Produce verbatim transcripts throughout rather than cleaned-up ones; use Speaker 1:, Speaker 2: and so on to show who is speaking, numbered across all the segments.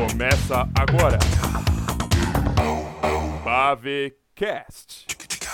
Speaker 1: Começa agora. Bavecast.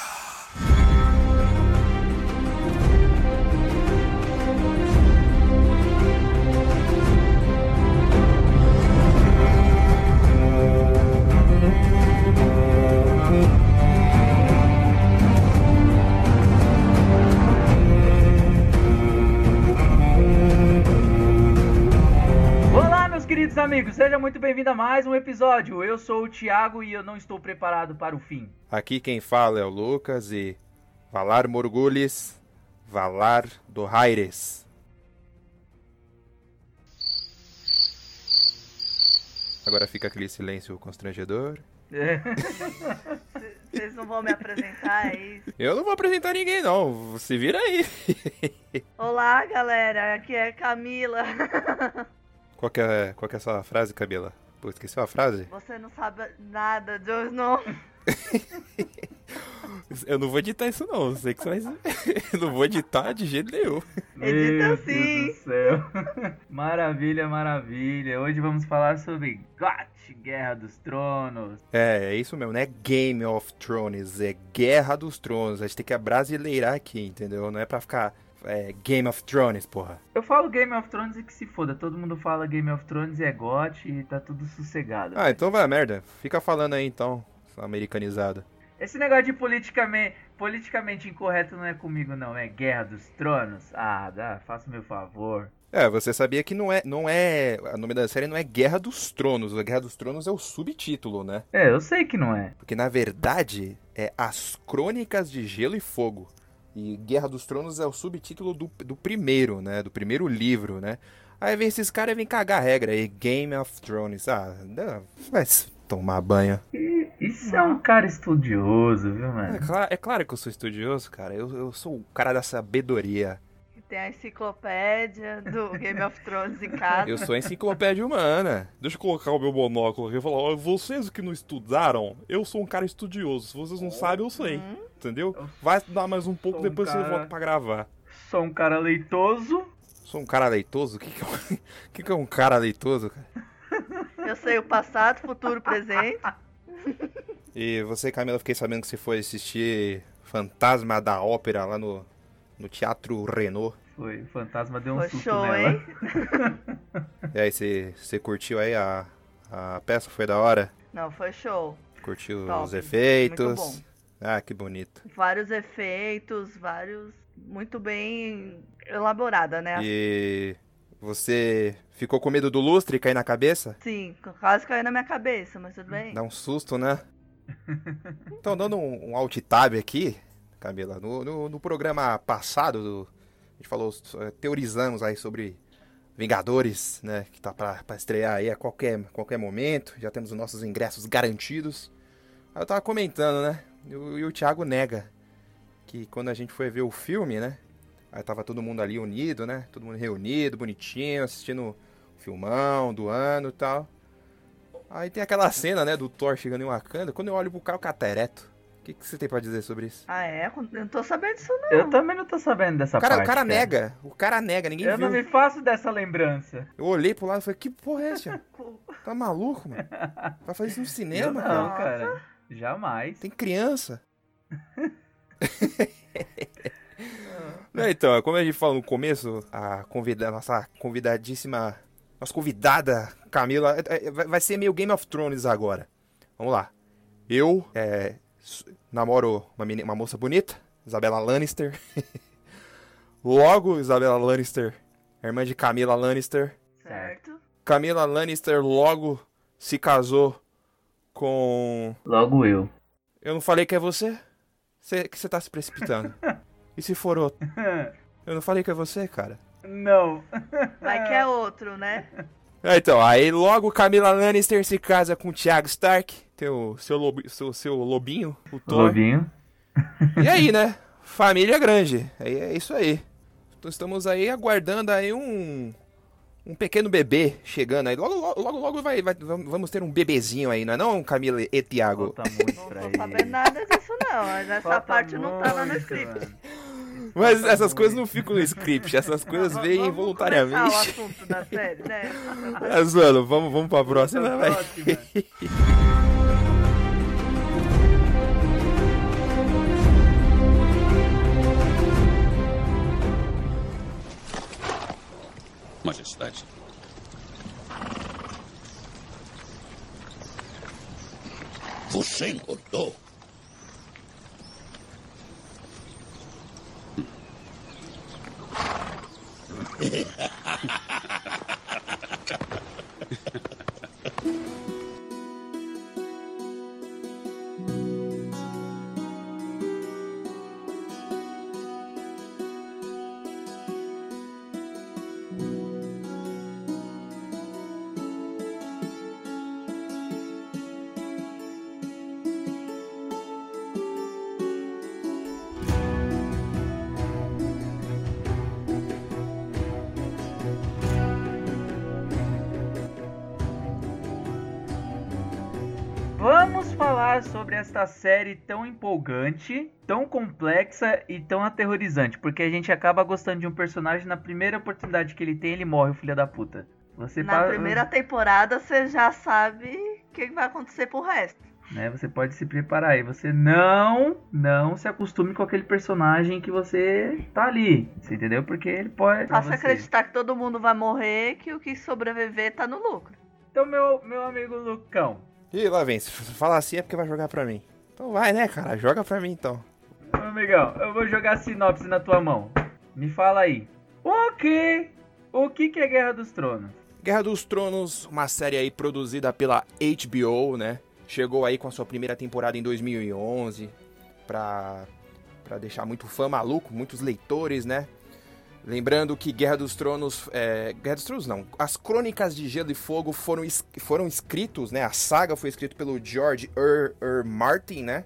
Speaker 2: Queridos amigos, seja muito bem-vindo a mais um episódio. Eu sou o Thiago e eu não estou preparado para o fim.
Speaker 3: Aqui quem fala é o Lucas e Valar Morgulhos, Valar do Raires. Agora fica aquele silêncio constrangedor.
Speaker 4: Vocês não vão me apresentar, é isso?
Speaker 3: Eu não vou apresentar ninguém não, se vira aí.
Speaker 4: Olá galera, aqui é Camila.
Speaker 3: Qual que é, qual que é a sua frase, Camila? Pô, esqueceu a frase?
Speaker 4: Você não sabe nada, Jon Snow.
Speaker 3: Eu não vou editar isso não, eu sei que você vai... Eu não vou editar de jeito nenhum.
Speaker 4: Edita sim.
Speaker 2: Deus do céu. Maravilha, maravilha. Hoje vamos falar sobre G O T, Guerra dos Tronos.
Speaker 3: É, é isso mesmo, não é Game of Thrones, é Guerra dos Tronos. A gente tem que abrasileirar aqui, entendeu? Não é pra ficar... É, Game of Thrones, porra.
Speaker 2: Eu falo Game of Thrones e que se foda. Todo mundo fala Game of Thrones e é G O T e tá tudo sossegado.
Speaker 3: Ah, então vai a merda. Fica falando aí então, americanizado.
Speaker 2: Esse negócio de politicamente, politicamente incorreto não é comigo não, é Guerra dos Tronos. Ah, dá, faça o meu favor.
Speaker 3: É, você sabia que não é, não é... O nome da série não é Guerra dos Tronos. A Guerra dos Tronos é o subtítulo, né?
Speaker 2: É, eu sei que não é.
Speaker 3: Porque na verdade é As Crônicas de Gelo e Fogo. E Guerra dos Tronos é o subtítulo do, do primeiro, né? Do primeiro livro, né? Aí vem esses caras e vem cagar a regra aí. Game of Thrones. Ah, não, vai tomar banho.
Speaker 2: E, isso é um cara estudioso, viu, mano?
Speaker 3: É, clara, é claro que eu sou estudioso, cara. Eu, eu sou o cara da sabedoria.
Speaker 4: Tem a enciclopédia do Game of Thrones em casa.
Speaker 3: Eu sou a enciclopédia humana. Deixa eu colocar o meu monóculo aqui e falar, ó, vocês que não estudaram, eu sou um cara estudioso. Se vocês não sabem, eu sei. Uhum. Entendeu? Vai estudar mais um pouco, depois um cara... você volta pra gravar.
Speaker 2: Sou um cara leitoso.
Speaker 3: Sou um cara leitoso? O que, que, é, um... que, que é um cara leitoso, cara?
Speaker 4: Eu sei o passado, futuro, presente.
Speaker 3: E você, Camila, fiquei sabendo que você foi assistir Fantasma da Ópera lá no, no Teatro Renault.
Speaker 2: Foi, o fantasma deu um
Speaker 4: foi
Speaker 2: susto
Speaker 4: show,
Speaker 2: nela.
Speaker 4: Hein?
Speaker 3: E aí, você, você curtiu aí a, a peça? Foi da hora?
Speaker 4: Não, foi show.
Speaker 3: Curtiu
Speaker 4: Top.
Speaker 3: os efeitos?
Speaker 4: Muito bom.
Speaker 3: Ah, que bonito.
Speaker 4: Vários efeitos, vários... Muito bem elaborada, né?
Speaker 3: E você ficou com medo do lustre cair na cabeça?
Speaker 4: Sim, quase caiu na minha cabeça, mas tudo bem.
Speaker 3: Dá um susto, né? Então, dando um, um alt tab aqui, Camila, no, no, no programa passado, do, a gente falou, teorizamos aí sobre Vingadores, né? Que tá pra, pra estrear aí a qualquer, qualquer momento. Já temos os nossos ingressos garantidos. Aí eu tava comentando, né? E o, e o Thiago nega que quando a gente foi ver o filme, né? Aí tava todo mundo ali unido, né? Todo mundo reunido, bonitinho, assistindo o filmão do ano e tal. Aí tem aquela cena, né? Do Thor chegando em Wakanda. Quando eu olho pro cara, o catereto. O que, que você tem pra dizer sobre isso?
Speaker 4: Ah, é? Eu não tô sabendo disso, não.
Speaker 2: Eu também não tô sabendo dessa
Speaker 3: o cara,
Speaker 2: parte.
Speaker 3: O cara
Speaker 2: cara.
Speaker 3: nega. O cara nega, ninguém
Speaker 2: eu
Speaker 3: viu.
Speaker 2: Eu não me faço dessa lembrança.
Speaker 3: Eu olhei pro lado e falei, que porra é essa? Tá maluco, mano? Vai fazer isso no cinema,
Speaker 2: eu não, cara? cara. Jamais.
Speaker 3: Tem criança. Não, então, como a gente falou no começo, a convida, nossa convidadíssima, nossa convidada Camila, vai ser meio Game of Thrones agora. Vamos lá. Eu é, namoro uma, menina, uma moça bonita, Isabela Lannister. Logo, Isabela Lannister, irmã de Camila Lannister.
Speaker 4: Certo.
Speaker 3: Camila Lannister logo se casou com...
Speaker 2: Logo eu.
Speaker 3: Eu não falei que é você? Cê, que você tá se precipitando. E se for outro? Eu não falei que é você, cara?
Speaker 2: Não.
Speaker 4: Vai que é outro, né?
Speaker 3: É, então, aí logo Camila Lannister se casa com o Thiago Stark, tem o seu, lobi, seu, seu lobinho, o Thor.
Speaker 2: Lobinho.
Speaker 3: E aí, né? Família grande. É, é isso aí. Então estamos aí aguardando aí um... Um pequeno bebê chegando aí. Logo, logo, logo, logo vai, vai, vamos ter um bebezinho aí, não é não, Camila e Thiago?
Speaker 2: Falta muito
Speaker 4: não
Speaker 2: pra
Speaker 4: tô
Speaker 2: ele.
Speaker 4: sabendo nada disso não, mas essa
Speaker 2: Falta
Speaker 4: parte não tava no
Speaker 2: muito,
Speaker 4: script.
Speaker 2: mano.
Speaker 3: Mas essas coisas não ficam no script, essas coisas
Speaker 4: Não,
Speaker 3: vêm
Speaker 4: vamos
Speaker 3: voluntariamente.
Speaker 4: começar o assunto da série, né?
Speaker 3: Mas, mano, vamos, vamos pra próxima,
Speaker 2: Então,
Speaker 3: vai.
Speaker 2: próxima.
Speaker 5: Majestade. Você engordou.
Speaker 2: Vamos falar sobre esta série tão empolgante, tão complexa e tão aterrorizante, porque a gente acaba gostando de um personagem na primeira oportunidade que ele tem, ele morre, o filho da puta. Você
Speaker 4: Na
Speaker 2: pa-
Speaker 4: primeira temporada você já sabe o que vai acontecer pro resto.
Speaker 2: né, você pode se preparar aí. Você não, não se acostume com aquele personagem que você tá ali, você entendeu? Porque ele pode...
Speaker 4: Faça
Speaker 2: você.
Speaker 4: acreditar que todo mundo vai morrer, que o que sobreviver tá no lucro.
Speaker 2: Então, meu, meu amigo Lucão,
Speaker 3: Ih, lá vem, se falar assim é porque vai jogar pra mim. Então vai, né, cara? Joga pra mim, então.
Speaker 2: meu amigão, eu vou jogar a sinopse na tua mão. Me fala aí. O que? O que que é Guerra dos Tronos?
Speaker 3: Guerra dos Tronos, uma série aí produzida pela H B O, né? Chegou aí com a sua primeira temporada em dois mil e onze, pra, pra deixar muito fã maluco, muitos leitores, né? Lembrando que Guerra dos Tronos, é, Guerra dos Tronos não, as Crônicas de Gelo e Fogo foram, es- foram escritos, né? A saga foi escrita pelo George R. R. Martin, né?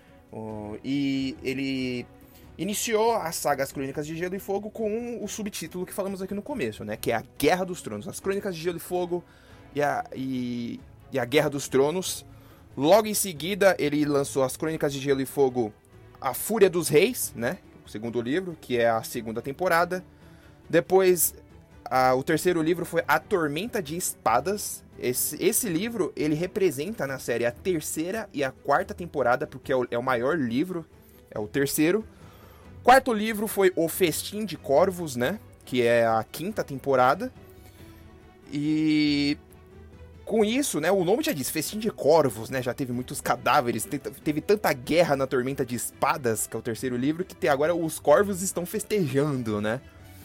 Speaker 3: O- e ele iniciou a saga As Crônicas de Gelo e Fogo com o subtítulo que falamos aqui no começo, né? Que é a Guerra dos Tronos. As Crônicas de Gelo e Fogo e a, e, e a Guerra dos Tronos. Logo em seguida, ele lançou As Crônicas de Gelo e Fogo, A Fúria dos Reis, né? O segundo livro, que é a segunda temporada. Depois, a, o terceiro livro foi A Tormenta de Espadas. Esse, esse livro, ele representa na série a terceira e a quarta temporada, porque é o, é o maior livro, é o terceiro. Quarto livro foi O Festim de Corvos, né? Que é a quinta temporada. E com isso, né? O nome já diz, Festim de Corvos, né? Já teve muitos cadáveres, te- teve tanta guerra na Tormenta de Espadas, que é o terceiro livro, que tem agora os corvos estão festejando, né?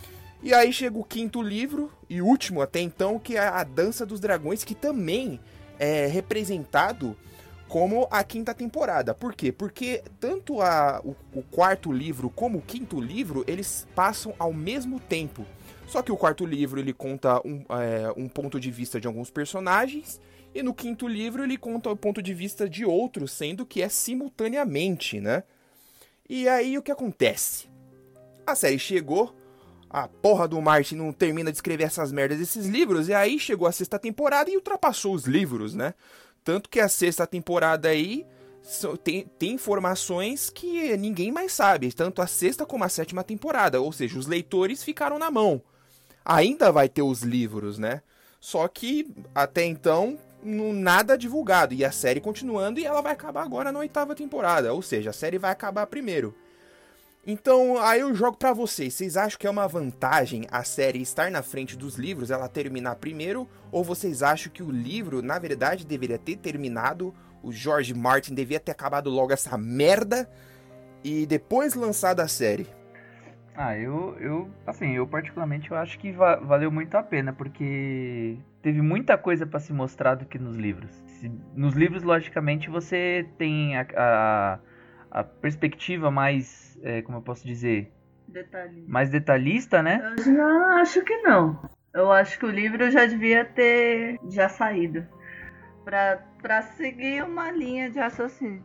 Speaker 3: E aí chega o quinto livro, e último até então, que é a Dança dos Dragões, que também é representado como a quinta temporada. Por quê? Porque tanto a, o, o quarto livro como o quinto livro, eles passam ao mesmo tempo. Só que o quarto livro, ele conta um, é, um ponto de vista de alguns personagens, e no quinto livro ele conta o ponto de vista de outros, sendo que é simultaneamente, né? E aí o que acontece? A série chegou, a porra do Martin não termina de escrever essas merdas desses livros, e aí chegou a sexta temporada e ultrapassou os livros, né? Tanto que a sexta temporada aí so- tem, tem informações que ninguém mais sabe, tanto a sexta como a sétima temporada, ou seja, os leitores ficaram na mão. Ainda vai ter os livros, né? Só que até então não- nada divulgado, e a série continuando, e ela vai acabar agora na oitava temporada, ou seja, a série vai acabar primeiro. Então, aí eu jogo pra vocês. Vocês acham que é uma vantagem a série estar na frente dos livros, ela terminar primeiro? Ou vocês acham que o livro, na verdade, deveria ter terminado, o George Martin devia ter acabado logo essa merda e depois lançado a série?
Speaker 2: Ah, eu, eu, assim, eu particularmente eu acho que va- valeu muito a pena, porque teve muita coisa pra se mostrar do que nos livros. Se- nos livros, logicamente, você tem a, a, a perspectiva mais, é, como eu posso dizer,
Speaker 4: Detalhe.
Speaker 2: mais detalhista, né?
Speaker 4: Eu já acho que não. Eu acho que o livro já devia ter já saído. Pra, pra seguir uma linha de raciocínio.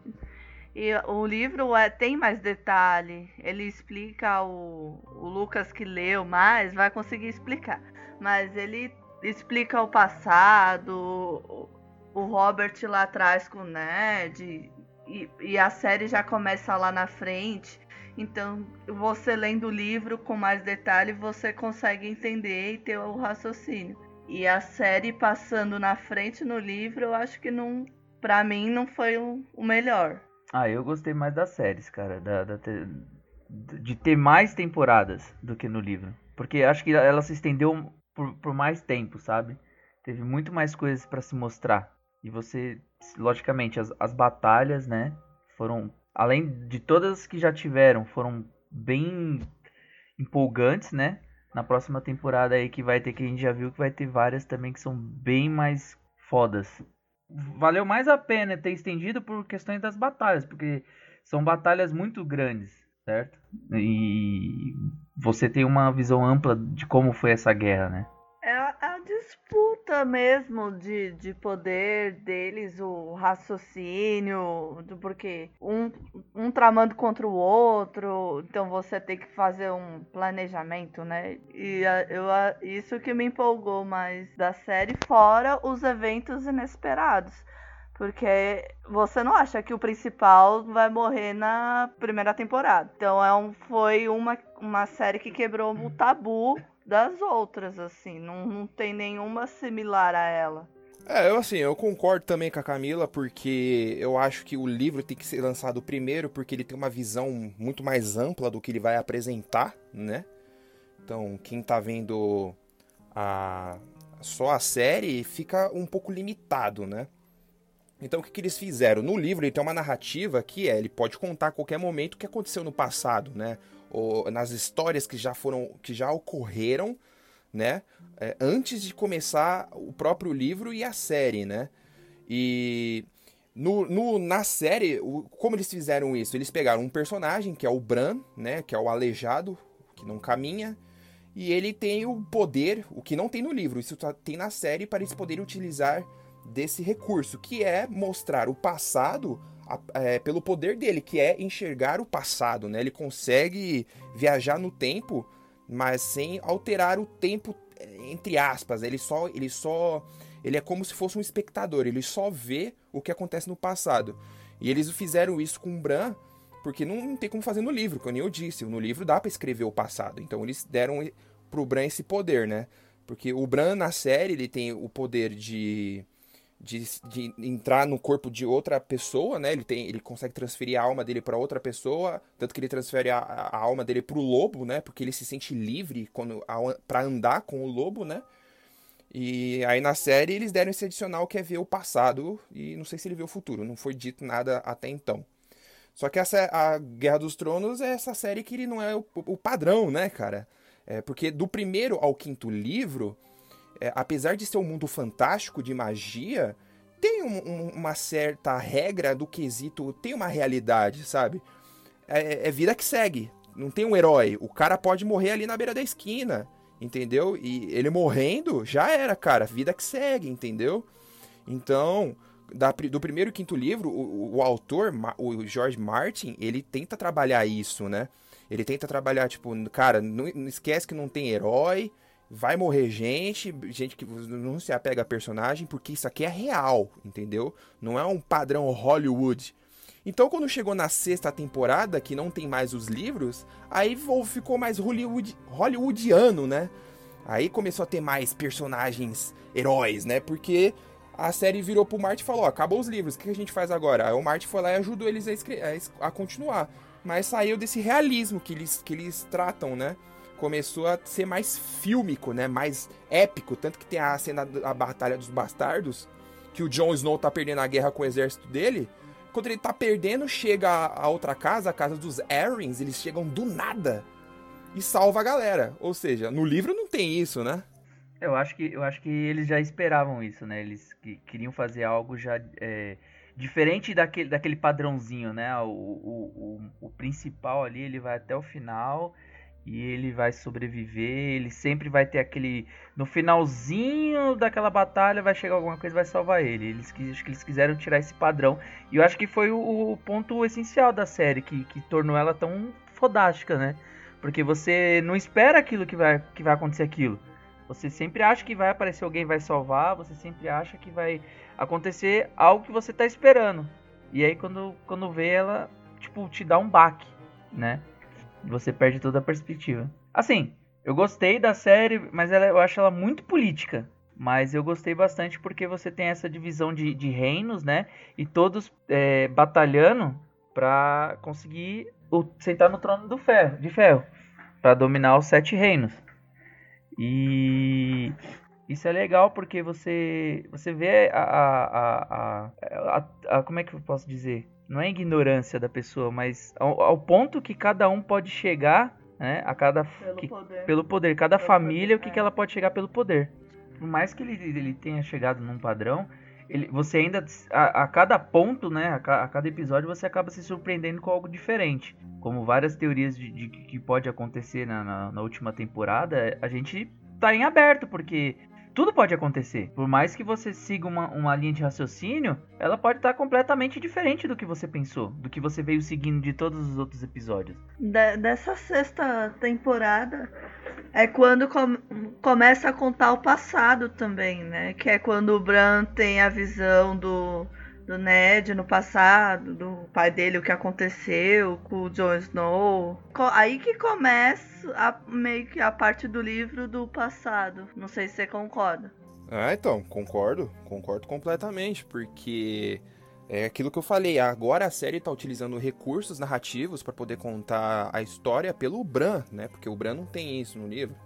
Speaker 4: E o livro é, tem mais detalhe. Ele explica o, o Lucas que leu mais, vai conseguir explicar. Mas ele explica o passado, o, o Robert lá atrás com o Ned. E, e a série já começa lá na frente. Então, você lendo o livro com mais detalhe, você consegue entender e ter o raciocínio. E a série passando na frente no livro, eu acho que não, pra mim não foi o, o melhor.
Speaker 2: Ah, eu gostei mais das séries, cara, da, da te- de ter mais temporadas do que no livro. Porque acho que ela se estendeu por, por mais tempo, sabe? Teve muito mais coisas pra se mostrar. E você, logicamente, as, as batalhas, né, foram, além de todas que já tiveram, foram bem empolgantes, né? Na próxima temporada aí que vai ter, que a gente já viu que vai ter várias também que são bem mais fodas. Valeu mais a pena ter estendido por questões das batalhas, porque são batalhas muito grandes, certo? E você tem uma visão ampla de como foi essa guerra, né?
Speaker 4: É a, a disputa mesmo de, de poder deles, o raciocínio, do- porque um, um tramando contra o outro, então você tem que fazer um planejamento, né? E a- eu, a- isso que me empolgou mais da série, fora os eventos inesperados. Porque você não acha que o principal vai morrer na primeira temporada. Então é um, foi uma, uma série que quebrou o tabu das outras, assim. Não, não tem nenhuma similar a ela.
Speaker 3: É, eu assim, eu concordo também com a Camila, porque eu acho que o livro tem que ser lançado primeiro, porque ele tem uma visão muito mais ampla do que ele vai apresentar, né? Então, quem tá vendo a, só a série fica um pouco limitado, né? Então, o que, que eles fizeram? No livro, ele tem uma narrativa que é, ele pode contar a qualquer momento o que aconteceu no passado, né? Ou nas histórias que já foram, que já ocorreram, né? É, antes de começar o próprio livro e a série, né? E no, no, na série, o, como eles fizeram isso? Eles pegaram um personagem, que é o Bran, né? Que é o aleijado, que não caminha, e ele tem o poder, o que não tem no livro, isso tá, tem na série para eles poderem utilizar desse recurso, que é mostrar o passado a, é, pelo poder dele, que é enxergar o passado, né? Ele consegue viajar no tempo, mas sem alterar o tempo, entre aspas. Ele só, ele só, ele é como se fosse um espectador. Ele só vê o que acontece no passado. E eles fizeram isso com o Bran, porque não, não tem como fazer no livro, como eu disse. No livro dá pra escrever o passado. Então eles deram pro Bran esse poder, né? Porque o Bran na série ele tem o poder de De, de entrar no corpo de outra pessoa, né? Ele, tem, ele consegue transferir a alma dele para outra pessoa, tanto que ele transfere a, a alma dele pro lobo, né? Porque ele se sente livre quando, para andar com o lobo, né? E aí na série eles deram esse adicional que é ver o passado e não sei se ele vê o futuro, não foi dito nada até então. Só que essa, a Guerra dos Tronos é essa série que ele não é o, o padrão, né, cara? É, porque do primeiro ao quinto livro, É, apesar de ser um mundo fantástico de magia, tem um, um, uma certa regra do quesito, tem uma realidade, sabe? É, é vida que segue, não tem um herói. O cara pode morrer ali na beira da esquina, entendeu? E ele morrendo, já era, cara, vida que segue, entendeu? Então, da, do primeiro e quinto livro, o, o autor, o George Martin, ele tenta trabalhar isso, né? Ele tenta trabalhar, tipo, cara, não, não esquece que não tem herói, vai morrer gente, gente que não se apega a personagem, porque isso aqui é real, entendeu? Não é um padrão Hollywood. Então, quando chegou na sexta temporada, que não tem mais os livros, aí ficou mais Hollywood, hollywoodiano, né? Aí começou a ter mais personagens heróis, né? Porque a série virou pro Martin e falou, ó, acabou os livros, o que a gente faz agora? Aí o Martin foi lá e ajudou eles a, escre- a, a continuar. Mas saiu desse realismo que eles, que eles tratam, né? Começou a ser mais fílmico, né? Mais épico. Tanto que tem a cena da Batalha dos Bastardos, que o Jon Snow tá perdendo a guerra com o exército dele. Quando ele tá perdendo, chega a outra casa, a casa dos Arryns, eles chegam do nada e salva a galera. Ou seja, no livro não tem isso, né?
Speaker 2: Eu acho que, eu acho que eles já esperavam isso, né? Eles que, queriam fazer algo já é, diferente daquele, daquele padrãozinho, né? O, o, o, o principal ali, ele vai até o final e ele vai sobreviver. Ele sempre vai ter aquele... No finalzinho daquela batalha vai chegar alguma coisa e vai salvar ele. Eles, acho que eles quiseram tirar esse padrão. E eu acho que foi o, o ponto essencial da série, que, que tornou ela tão fodástica, né? Porque você não espera aquilo que vai, que vai acontecer aquilo. Você sempre acha que vai aparecer alguém, vai salvar. Você sempre acha que vai acontecer algo que você tá esperando. E aí quando, quando vê ela, tipo, te dá um baque, né? Você perde toda a perspectiva. Assim, eu gostei da série, mas ela, eu acho ela muito política. Mas eu gostei bastante porque você tem essa divisão de, de reinos, né? E todos é, batalhando pra conseguir o, sentar no trono do ferro, de ferro. Pra dominar os sete reinos. E isso é legal porque você, você vê a, a, a, a, a, a... Como é que eu posso dizer? Não é ignorância da pessoa, mas ao, ao ponto que cada um pode chegar, né? A cada,
Speaker 4: Pelo
Speaker 2: que,
Speaker 4: poder.
Speaker 2: Pelo poder. Cada
Speaker 4: Pelo
Speaker 2: família,
Speaker 4: poder,
Speaker 2: o que,
Speaker 4: é.
Speaker 2: que ela pode chegar pelo poder. Por mais que ele, ele tenha chegado num padrão, ele, você ainda, a, a cada ponto, né, a, a cada episódio, você acaba se surpreendendo com algo diferente. Como várias teorias de, de que pode acontecer na, na, na última temporada, a gente tá em aberto, porque tudo pode acontecer. Por mais que você siga uma, uma linha de raciocínio, ela pode estar completamente diferente do que você pensou, do que você veio seguindo de todos os outros episódios.
Speaker 4: De- dessa sexta temporada é quando com- começa a contar o passado também, né? Que é quando o Bran tem a visão do, do Ned no passado, do pai dele, o que aconteceu com o Jon Snow. Co- Aí que começa a, meio que a parte do livro do passado. Não sei se você concorda.
Speaker 3: Ah, então, concordo, concordo completamente, porque é aquilo que eu falei, agora a série tá utilizando recursos narrativos para poder contar a história pelo Bran, né, porque o Bran não tem isso no livro,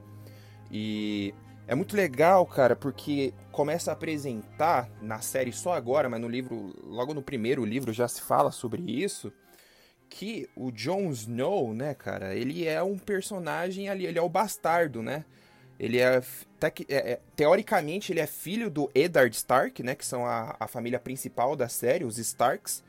Speaker 3: e é muito legal, cara, porque começa a apresentar na série só agora, mas no livro, logo no primeiro livro já se fala sobre isso, que o Jon Snow, né, cara, ele é um personagem ali, ele é o bastardo, né? Ele é, te, é, é, teoricamente, ele é filho do Eddard Stark, né? Que são a, a família principal da série, os Starks.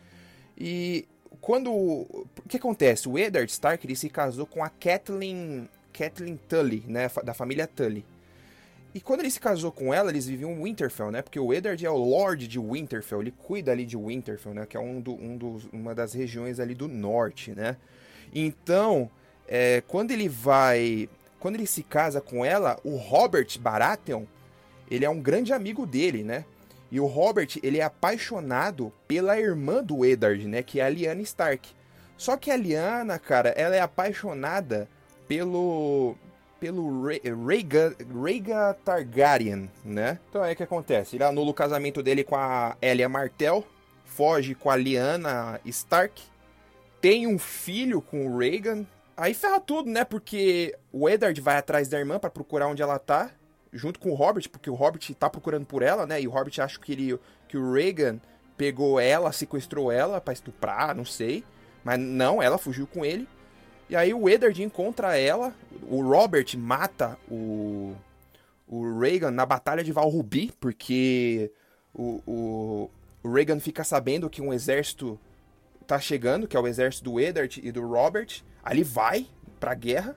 Speaker 3: E quando... O que acontece? O Eddard Stark, ele se casou com a Catelyn, Catelyn Tully, né? Da família Tully. E quando ele se casou com ela, eles viviam em Winterfell, né? Porque o Eddard é o Lorde de Winterfell, ele cuida ali de Winterfell, né? Que é um do, um dos, uma das regiões ali do norte, né? Então, é, quando ele vai... Quando ele se casa com ela, o Robert Baratheon, ele é um grande amigo dele, né? E o Robert, ele é apaixonado pela irmã do Eddard, né? Que é a Lyanna Stark. Só que a Lyanna, cara, ela é apaixonada pelo... pelo Rhaegar, Rhaegar Targaryen, né? Então aí o que acontece? Ele anula o casamento dele com a Elia Martell, foge com a Lyanna Stark, tem um filho com o Rhaegar. Aí ferra tudo, né? Porque o Eddard vai atrás da irmã pra procurar onde ela tá, junto com o Robert, porque o Robert tá procurando por ela, né? E o Robert acha que, ele, que o Rhaegar pegou ela, sequestrou ela pra estuprar, não sei. Mas não, ela fugiu com ele. E aí o Eddard encontra ela, o Robert mata o, o Rhaegar na Batalha de Val-Rubi, porque o, o, o Rhaegar fica sabendo que um exército tá chegando, que é o exército do Eddard e do Robert. Ali vai pra guerra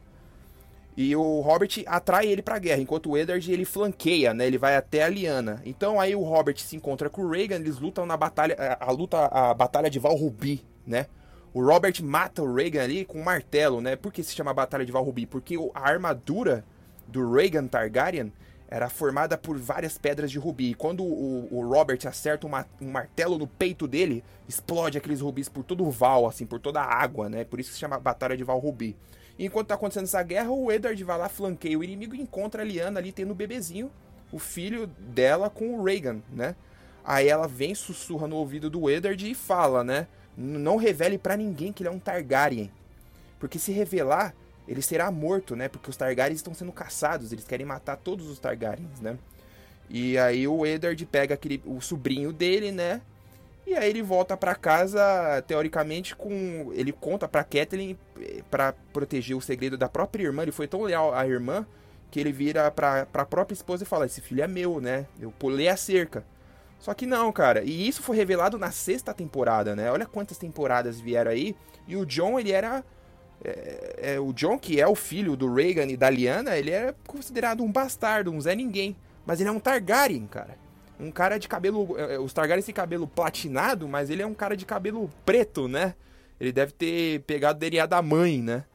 Speaker 3: e o Robert atrai ele pra guerra, enquanto o Eddard ele flanqueia, né? Ele vai até a Lyanna. Então aí o Robert se encontra com o Rhaegar, eles lutam na batalha, a, a luta, a batalha de Val-Rubi, né? O Robert mata o Rhaegar ali com um martelo, né? Por que se chama Batalha de Val-Rubi? Porque a armadura do Rhaegar Targaryen era formada por várias pedras de rubi. E quando o, o Robert acerta uma, um martelo no peito dele, explode aqueles rubis por todo o Val, assim, por toda a água, né? Por isso que se chama Batalha de Val-Rubi. E enquanto tá acontecendo essa guerra, o Eddard vai lá, flanqueia o inimigo e encontra a Lyanna ali tendo o bebezinho, o filho dela com o Rhaegar, né? Aí ela vem, sussurra no ouvido do Eddard e fala, né? Não revele pra ninguém que ele é um Targaryen. Porque se revelar, ele será morto, né? Porque os Targaryens estão sendo caçados, eles querem matar todos os Targaryens, né? E aí o Eddard pega aquele, o sobrinho dele, né? E aí ele volta pra casa, teoricamente, com... Ele conta pra Catelyn pra proteger o segredo da própria irmã. Ele foi tão leal à irmã que ele vira pra, pra própria esposa e fala: esse filho é meu, né? Eu pulei a cerca. Só que não, cara. E isso foi revelado na sexta temporada, né? Olha quantas temporadas vieram aí. E o Jon, ele era... É, é, o Jon, que é o filho do Rhaegar e da Lyanna, ele era considerado um bastardo, um Zé Ninguém. Mas ele é um Targaryen, cara. Um cara de cabelo... É, os Targaryens têm cabelo platinado, mas ele é um cara de cabelo preto, né? Ele deve ter pegado o D N A da mãe, né?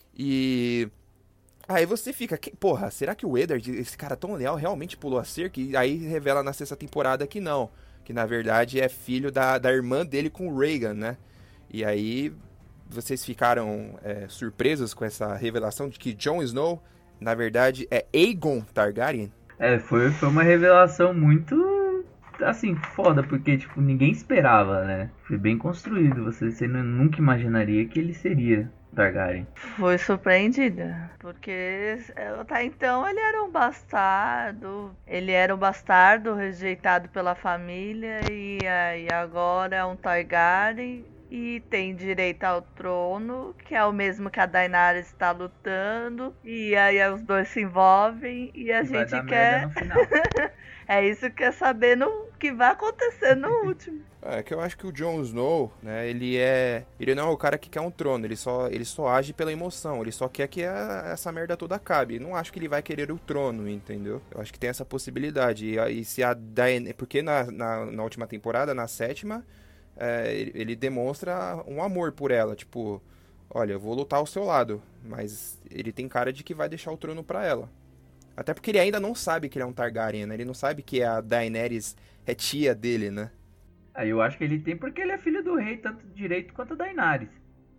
Speaker 3: E... Aí você fica... Que, porra, será que o Eddard, esse cara tão leal, realmente pulou a cerca? E aí revela na sexta temporada que não. Que na verdade é filho da, da irmã dele com o Rhaegar, né? E aí... vocês ficaram é, surpresos com essa revelação de que Jon Snow, na verdade, é Aegon Targaryen?
Speaker 2: É, foi, foi uma revelação muito, assim, foda, porque, tipo, ninguém esperava, né? Foi bem construído, você, você nunca imaginaria que ele seria Targaryen.
Speaker 4: Fui surpreendida, porque até então ele era um bastardo, ele era um bastardo rejeitado pela família, e aí agora é um Targaryen e tem direito ao trono, que é o mesmo que a Daenerys está lutando, e aí os dois se envolvem e a
Speaker 2: E vai
Speaker 4: gente
Speaker 2: dar
Speaker 4: quer...
Speaker 2: merda no final.
Speaker 4: É isso que quer saber no que vai acontecer no último.
Speaker 3: É que eu acho que o Jon Snow, né, ele é... Ele não é o cara que quer um trono, ele só, ele só age pela emoção, ele só quer que a, essa merda toda acabe. Não acho que ele vai querer o trono, entendeu? Eu acho que tem essa possibilidade. E, e se a Daenerys... Porque na, na, na última temporada, na sétima, é, ele, ele demonstra um amor por ela, tipo... Olha, eu vou lutar ao seu lado, mas ele tem cara de que vai deixar o trono pra ela. Até porque ele ainda não sabe que ele é um Targaryen, né? Ele não sabe que a Daenerys é tia dele, né?
Speaker 2: Aí eu acho que ele tem porque ele é filho do rei, tanto direito quanto a Daenerys.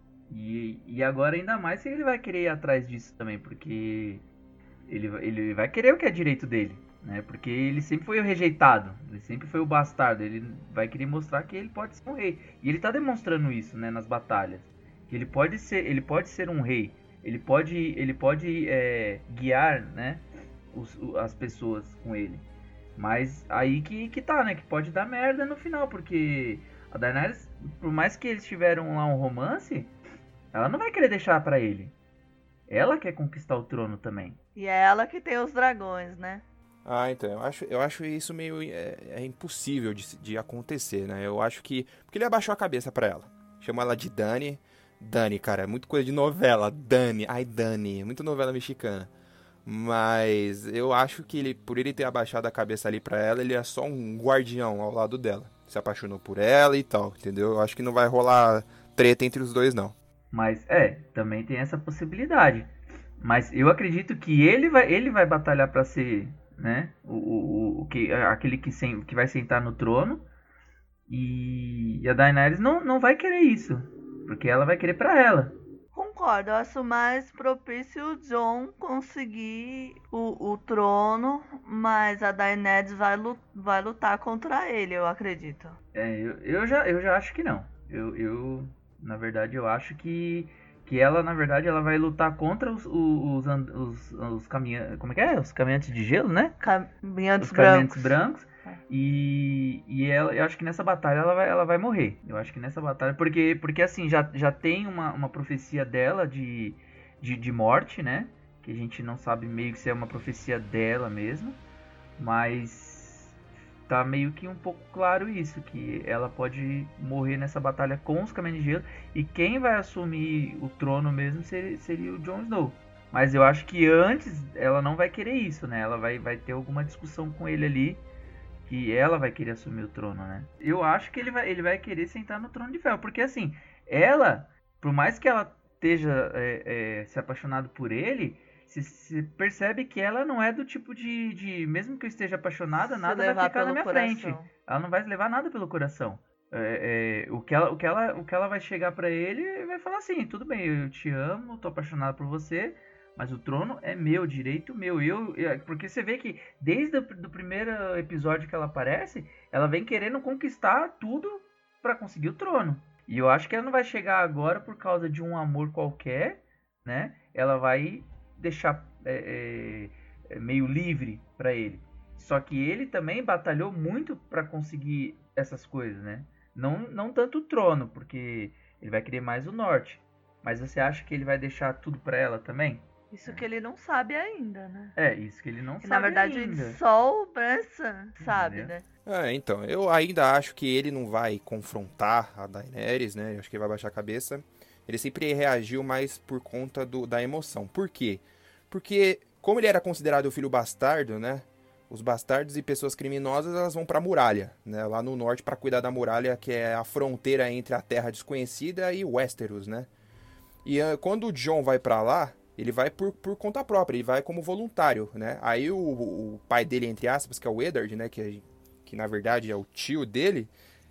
Speaker 2: E, e agora ainda mais se ele vai querer ir atrás disso também, porque ele, ele vai querer o que é direito dele, né? Porque ele sempre foi o rejeitado, ele sempre foi o bastardo, ele vai querer mostrar que ele pode ser um rei. E ele tá demonstrando isso, né, nas batalhas. Que ele pode ser, ele pode ser um rei, ele pode, ele pode é, guiar, né? Os, as pessoas com ele. Mas aí que, que tá, né? Que pode dar merda no final, porque a Daenerys, por mais que eles tiveram lá um romance, ela não vai querer deixar pra ele. Ela quer conquistar o trono também.
Speaker 4: E é ela que tem os dragões, né?
Speaker 3: Ah, então, eu acho, eu acho isso meio é, é impossível de, de acontecer, né? Eu acho que... Porque ele abaixou a cabeça pra ela. Chamou ela de Dany. Dany, cara, é muito coisa de novela. Dany, ai Dany, muito novela mexicana. Mas eu acho que ele, por ele ter abaixado a cabeça ali pra ela, ele é só um guardião ao lado dela. Se apaixonou por ela e tal, entendeu? Eu acho que não vai rolar treta entre os dois, não.
Speaker 2: Mas, é, também tem essa possibilidade. Mas eu acredito que ele vai, ele vai batalhar pra ser, né, o, o, o, que, aquele que, sem, que vai sentar no trono. E, e a Daenerys não, não vai querer isso, porque ela vai querer pra ela.
Speaker 4: Concordo, eu acho mais propício o Jon conseguir o, o trono, mas a Daenerys vai, vai lutar contra ele, eu acredito.
Speaker 2: É, eu, eu, já, eu já acho que não. Eu, eu, na verdade, eu acho que, que ela, na verdade, ela vai lutar contra os, os, os, os, os caminhantes, como é que é? Os caminhantes de gelo, né?
Speaker 4: Caminhantes
Speaker 2: os caminhantes
Speaker 4: brancos.
Speaker 2: brancos. E, e ela, eu acho que nessa batalha ela vai, ela vai morrer. Eu acho que nessa batalha. Porque, porque assim, já, já tem uma, uma profecia dela de, de, de morte, né? Que a gente não sabe meio que se é uma profecia dela mesmo. Mas tá meio que um pouco claro isso. Que ela pode morrer nessa batalha com os Caminhos de Gelo. E quem vai assumir o trono mesmo seria, seria o Jon Snow. Mas eu acho que antes ela não vai querer isso, né? Ela vai, vai ter alguma discussão com ele ali. Que ela vai querer assumir o trono, né? Eu acho que ele vai, ele vai querer sentar no trono de ferro. Porque assim, ela, por mais que ela esteja é, é, se apaixonado por ele, se, se percebe que ela não é do tipo de... de mesmo que eu esteja apaixonada,
Speaker 4: Se
Speaker 2: nada vai ficar na minha
Speaker 4: coração.
Speaker 2: frente. Ela não vai levar nada pelo coração. É, é, o, que ela, o, que ela, o que ela vai chegar pra ele vai falar assim, tudo bem, eu te amo, tô apaixonada por você... Mas o trono é meu, direito meu. Eu, eu, porque você vê que desde o do primeiro episódio que ela aparece, ela vem querendo conquistar tudo para conseguir o trono. E eu acho que ela não vai chegar agora por causa de um amor qualquer, né? Ela vai deixar é, é, meio livre para ele. Só que ele também batalhou muito para conseguir essas coisas, né? Não, não tanto o trono, porque ele vai querer mais o norte. Mas você acha que ele vai deixar tudo para ela também?
Speaker 4: Isso que ele não sabe ainda, né?
Speaker 2: É, isso que ele não
Speaker 4: e,
Speaker 2: sabe
Speaker 4: na verdade,
Speaker 2: ainda.
Speaker 4: só o Branson sabe,
Speaker 2: Entendeu?
Speaker 4: né?
Speaker 3: É, então, eu ainda acho que ele não vai confrontar a Daenerys, né? Eu acho que ele vai baixar a cabeça. Ele sempre reagiu mais por conta do, da emoção. Por quê? Porque, como ele era considerado o filho bastardo, né? Os bastardos e pessoas criminosas, elas vão pra muralha, né? Lá no norte pra cuidar da muralha, que é a fronteira entre a Terra Desconhecida e Westeros, né? E uh, quando o Jon vai pra lá, ele vai por, por conta própria, ele vai como voluntário, né? Aí o, o pai dele, entre aspas, que é o Eddard, né? Que, que na verdade é o tio dele,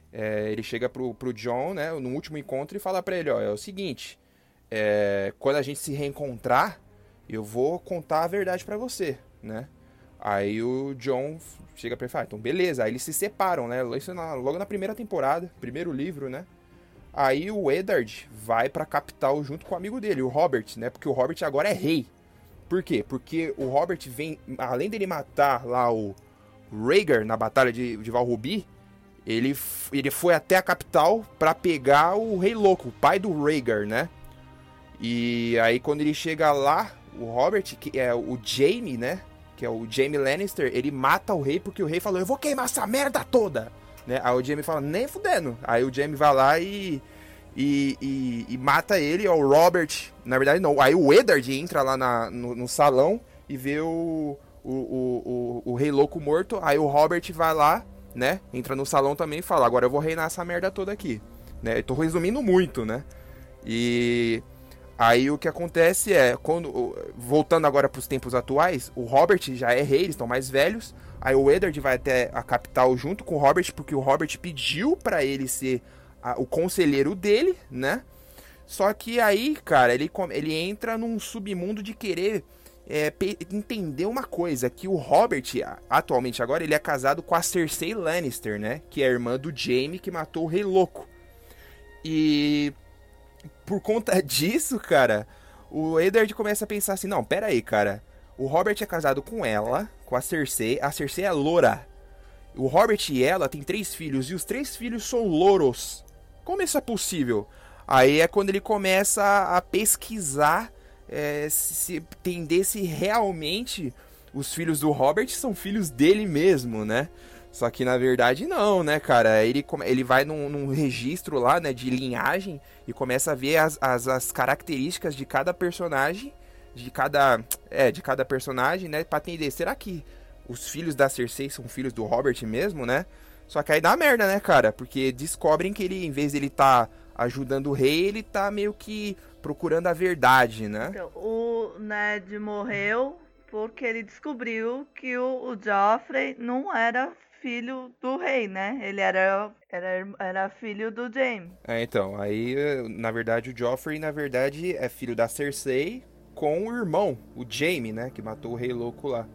Speaker 3: é, ele chega pro, pro Jon, né, no último encontro e fala pra ele, ó, é o seguinte, é, quando a gente se reencontrar, eu vou contar a verdade pra você, né? Aí o Jon chega pra ele e fala, então beleza, aí eles se separam, né? Isso na, logo na primeira temporada, primeiro livro, né? Aí o Eddard vai pra capital junto com o amigo dele, o Robert, né? Porque o Robert agora é rei. Por quê? Porque o Robert vem, além dele matar lá o Rhaegar na batalha de, de Val Rubi, ele, ele foi até a capital pra pegar o Rei Louco, o pai do Rhaegar, né? E aí quando ele chega lá, o Robert, que é o Jaime, né? Que é o Jaime Lannister, ele mata o rei porque o rei falou, eu vou queimar essa merda toda, né? Aí o Jaime fala, nem fudendo. Aí o Jaime vai lá e, e, e, e mata ele, ó, o Robert, na verdade não. Aí o Eddard entra lá na, no, no salão e vê o, o, o, o, o rei louco morto. Aí o Robert vai lá, né? Entra no salão também e fala, agora eu vou reinar essa merda toda aqui, né? Eu tô resumindo muito, né? E... Aí o que acontece é, quando voltando agora para os tempos atuais, o Robert já é rei, eles estão mais velhos. Aí o Eddard vai até a capital junto com o Robert, porque o Robert pediu para ele ser a, o conselheiro dele, né? Só que aí, cara, ele, ele entra num submundo de querer é, entender uma coisa, que o Robert, atualmente agora, ele é casado com a Cersei Lannister, né? Que é a irmã do Jaime que matou o Rei Louco. E... por conta disso, cara, o Eddard começa a pensar assim, não, pera aí, cara, o Robert é casado com ela, com a Cersei, a Cersei é loura, o Robert e ela têm três filhos, e os três filhos são louros, como isso é possível? Aí é quando ele começa a pesquisar, é, se entender se realmente os filhos do Robert são filhos dele mesmo, né? Só que na verdade não, né, cara? Ele, ele vai num, num registro lá, né, de linhagem e começa a ver as, as, as características de cada personagem, de cada, é, de cada personagem, né, pra entender, será que os filhos da Cersei são filhos do Robert mesmo, né? Só que aí dá merda, né, cara? Porque descobrem que ele, em vez de ele tá ajudando o rei, ele tá meio que procurando a verdade, né?
Speaker 4: Então, o Ned morreu porque ele descobriu que o, o Joffrey não era filho do rei, né? Ele era, era, era filho do Jaime.
Speaker 3: É, então, aí, na verdade, o Joffrey, na verdade, é filho da Cersei com o irmão, o Jaime, né? Que matou o Rei Louco lá.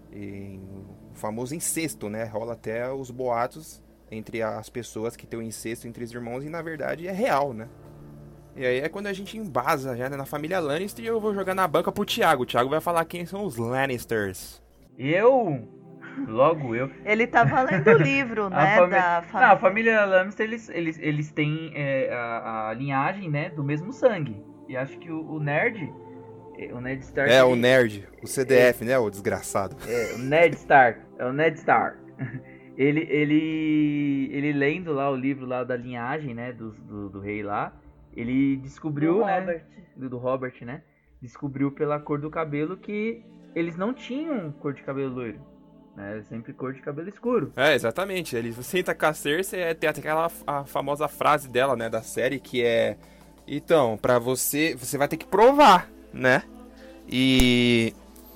Speaker 3: E o famoso incesto, né? Rola até os boatos entre as pessoas que tem o incesto entre os irmãos e, na verdade, é real, né? E aí é quando a gente embasa já, né, na família Lannister e eu vou jogar na banca pro Thiago. O Thiago vai falar quem são os Lannisters.
Speaker 2: Eu... Logo eu.
Speaker 4: Ele tá lendo o livro, né?
Speaker 2: A fami...
Speaker 4: da
Speaker 2: fam... Não, a família Lannister, eles, eles, eles têm é, a, a linhagem, né, do mesmo sangue. E acho que o, o Nerd, o Ned Stark...
Speaker 3: É,
Speaker 2: ele...
Speaker 3: o Nerd, o C D F, é... né, o desgraçado.
Speaker 2: É, o Ned Stark, é o Ned Stark. Ele, ele, ele lendo lá o livro lá da linhagem, né, do, do, do rei lá, ele descobriu,
Speaker 4: do
Speaker 2: né,
Speaker 4: Robert.
Speaker 2: Do, do Robert, né, descobriu pela cor do cabelo que eles não tinham cor de cabelo loiro. É sempre cor de cabelo escuro.
Speaker 3: É, exatamente. Ele senta com a Cersei, tem até aquela a famosa frase dela, né, da série, que é... Então, pra você, você vai ter que provar, né? E...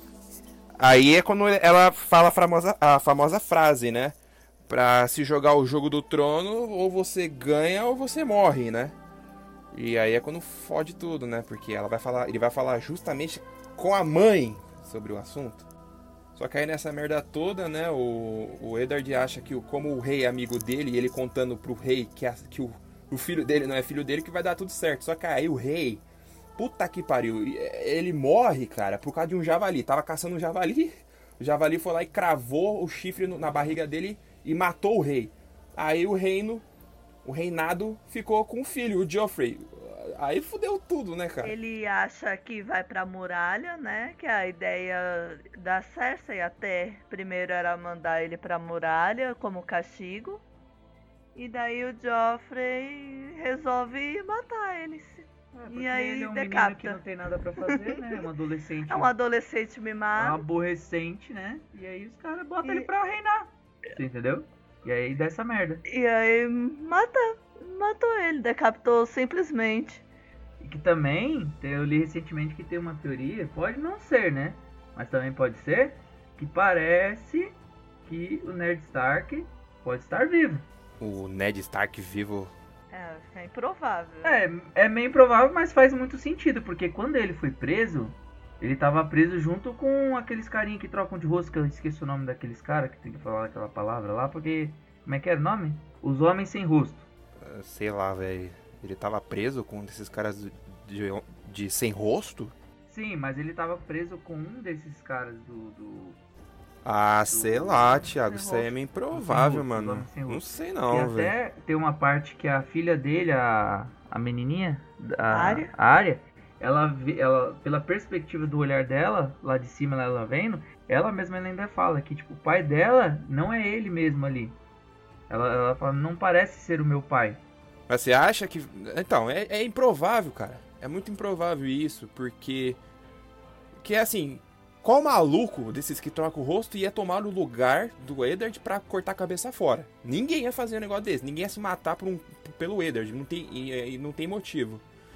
Speaker 3: aí é quando ela fala a famosa, a famosa frase, né? Pra se jogar o jogo do trono, ou você ganha ou você morre, né? E aí é quando fode tudo, né? Porque ela vai falar, ele vai falar justamente com a mãe sobre o assunto. Só que aí nessa merda toda, né, o, o Eddard acha que o, como o rei é amigo dele, e ele contando pro rei que, a, que o, o filho dele não é filho dele, que vai dar tudo certo. Só que aí o rei, puta que pariu, ele morre, cara, por causa de um javali. Tava caçando um javali, o javali foi lá e cravou o chifre no, na barriga dele e matou o rei. Aí o reino, o reinado ficou com o filho, o Joffrey. Aí fudeu tudo, né, cara?
Speaker 4: Ele acha que vai pra muralha, né? Que a ideia da Cersei até primeiro era mandar ele pra muralha como castigo. E daí o Joffrey resolve matar eles.
Speaker 2: É,
Speaker 4: e aí
Speaker 2: ele é um
Speaker 4: decapita.
Speaker 2: menino que não tem nada pra fazer, né? É um adolescente.
Speaker 4: É um adolescente
Speaker 2: um
Speaker 4: mimado.
Speaker 2: aborrecente, né? E aí os caras botam
Speaker 4: E-
Speaker 2: ele pra reinar. Você entendeu? E aí dá essa merda.
Speaker 4: E aí mata, matou ele, decapitou simplesmente.
Speaker 2: E que também, eu li recentemente que tem uma teoria, pode não ser, né? Mas também pode ser, que parece que o Ned Stark pode estar vivo.
Speaker 3: o Ned Stark vivo.
Speaker 4: É, é improvável.
Speaker 2: É, é meio improvável, mas faz muito sentido, porque quando ele foi preso, ele tava preso junto com aqueles carinha que trocam de rosto, que eu esqueci o nome daqueles caras que tem que falar aquela palavra lá, porque... Como é que era o nome? Os Homens Sem Rosto.
Speaker 3: Uh, sei lá, velho. Ele tava preso com esses caras de, de, de sem rosto?
Speaker 2: Sim, mas ele tava preso com um desses caras do... do...
Speaker 3: Ah,
Speaker 2: do...
Speaker 3: sei lá, Thiago.
Speaker 2: Sem
Speaker 3: Isso aí é
Speaker 2: rosto.
Speaker 3: meio improvável,
Speaker 2: Sem rosto,
Speaker 3: mano.
Speaker 2: Homens Sem
Speaker 3: Não
Speaker 2: Rosto.
Speaker 3: sei
Speaker 2: E
Speaker 3: não, velho.
Speaker 2: até tem uma parte que a filha dele, a, a menininha, a
Speaker 4: Arya?
Speaker 2: a Arya, ela, vê- ela, pela perspectiva do olhar dela, lá de cima ela vendo, ela mesma ela ainda fala que tipo, o pai dela não é ele mesmo ali. Ela, ela fala, não parece ser o meu pai.
Speaker 3: Mas você acha que... Então, é, é improvável, cara. É muito improvável isso, porque... Que é assim... Qual maluco desses que troca o rosto ia tomar o lugar do Eddard pra cortar a cabeça fora? Ninguém ia fazer um negócio desse. Ninguém ia se matar por um, pelo Eddard. Não tem, e, e não tem motivo.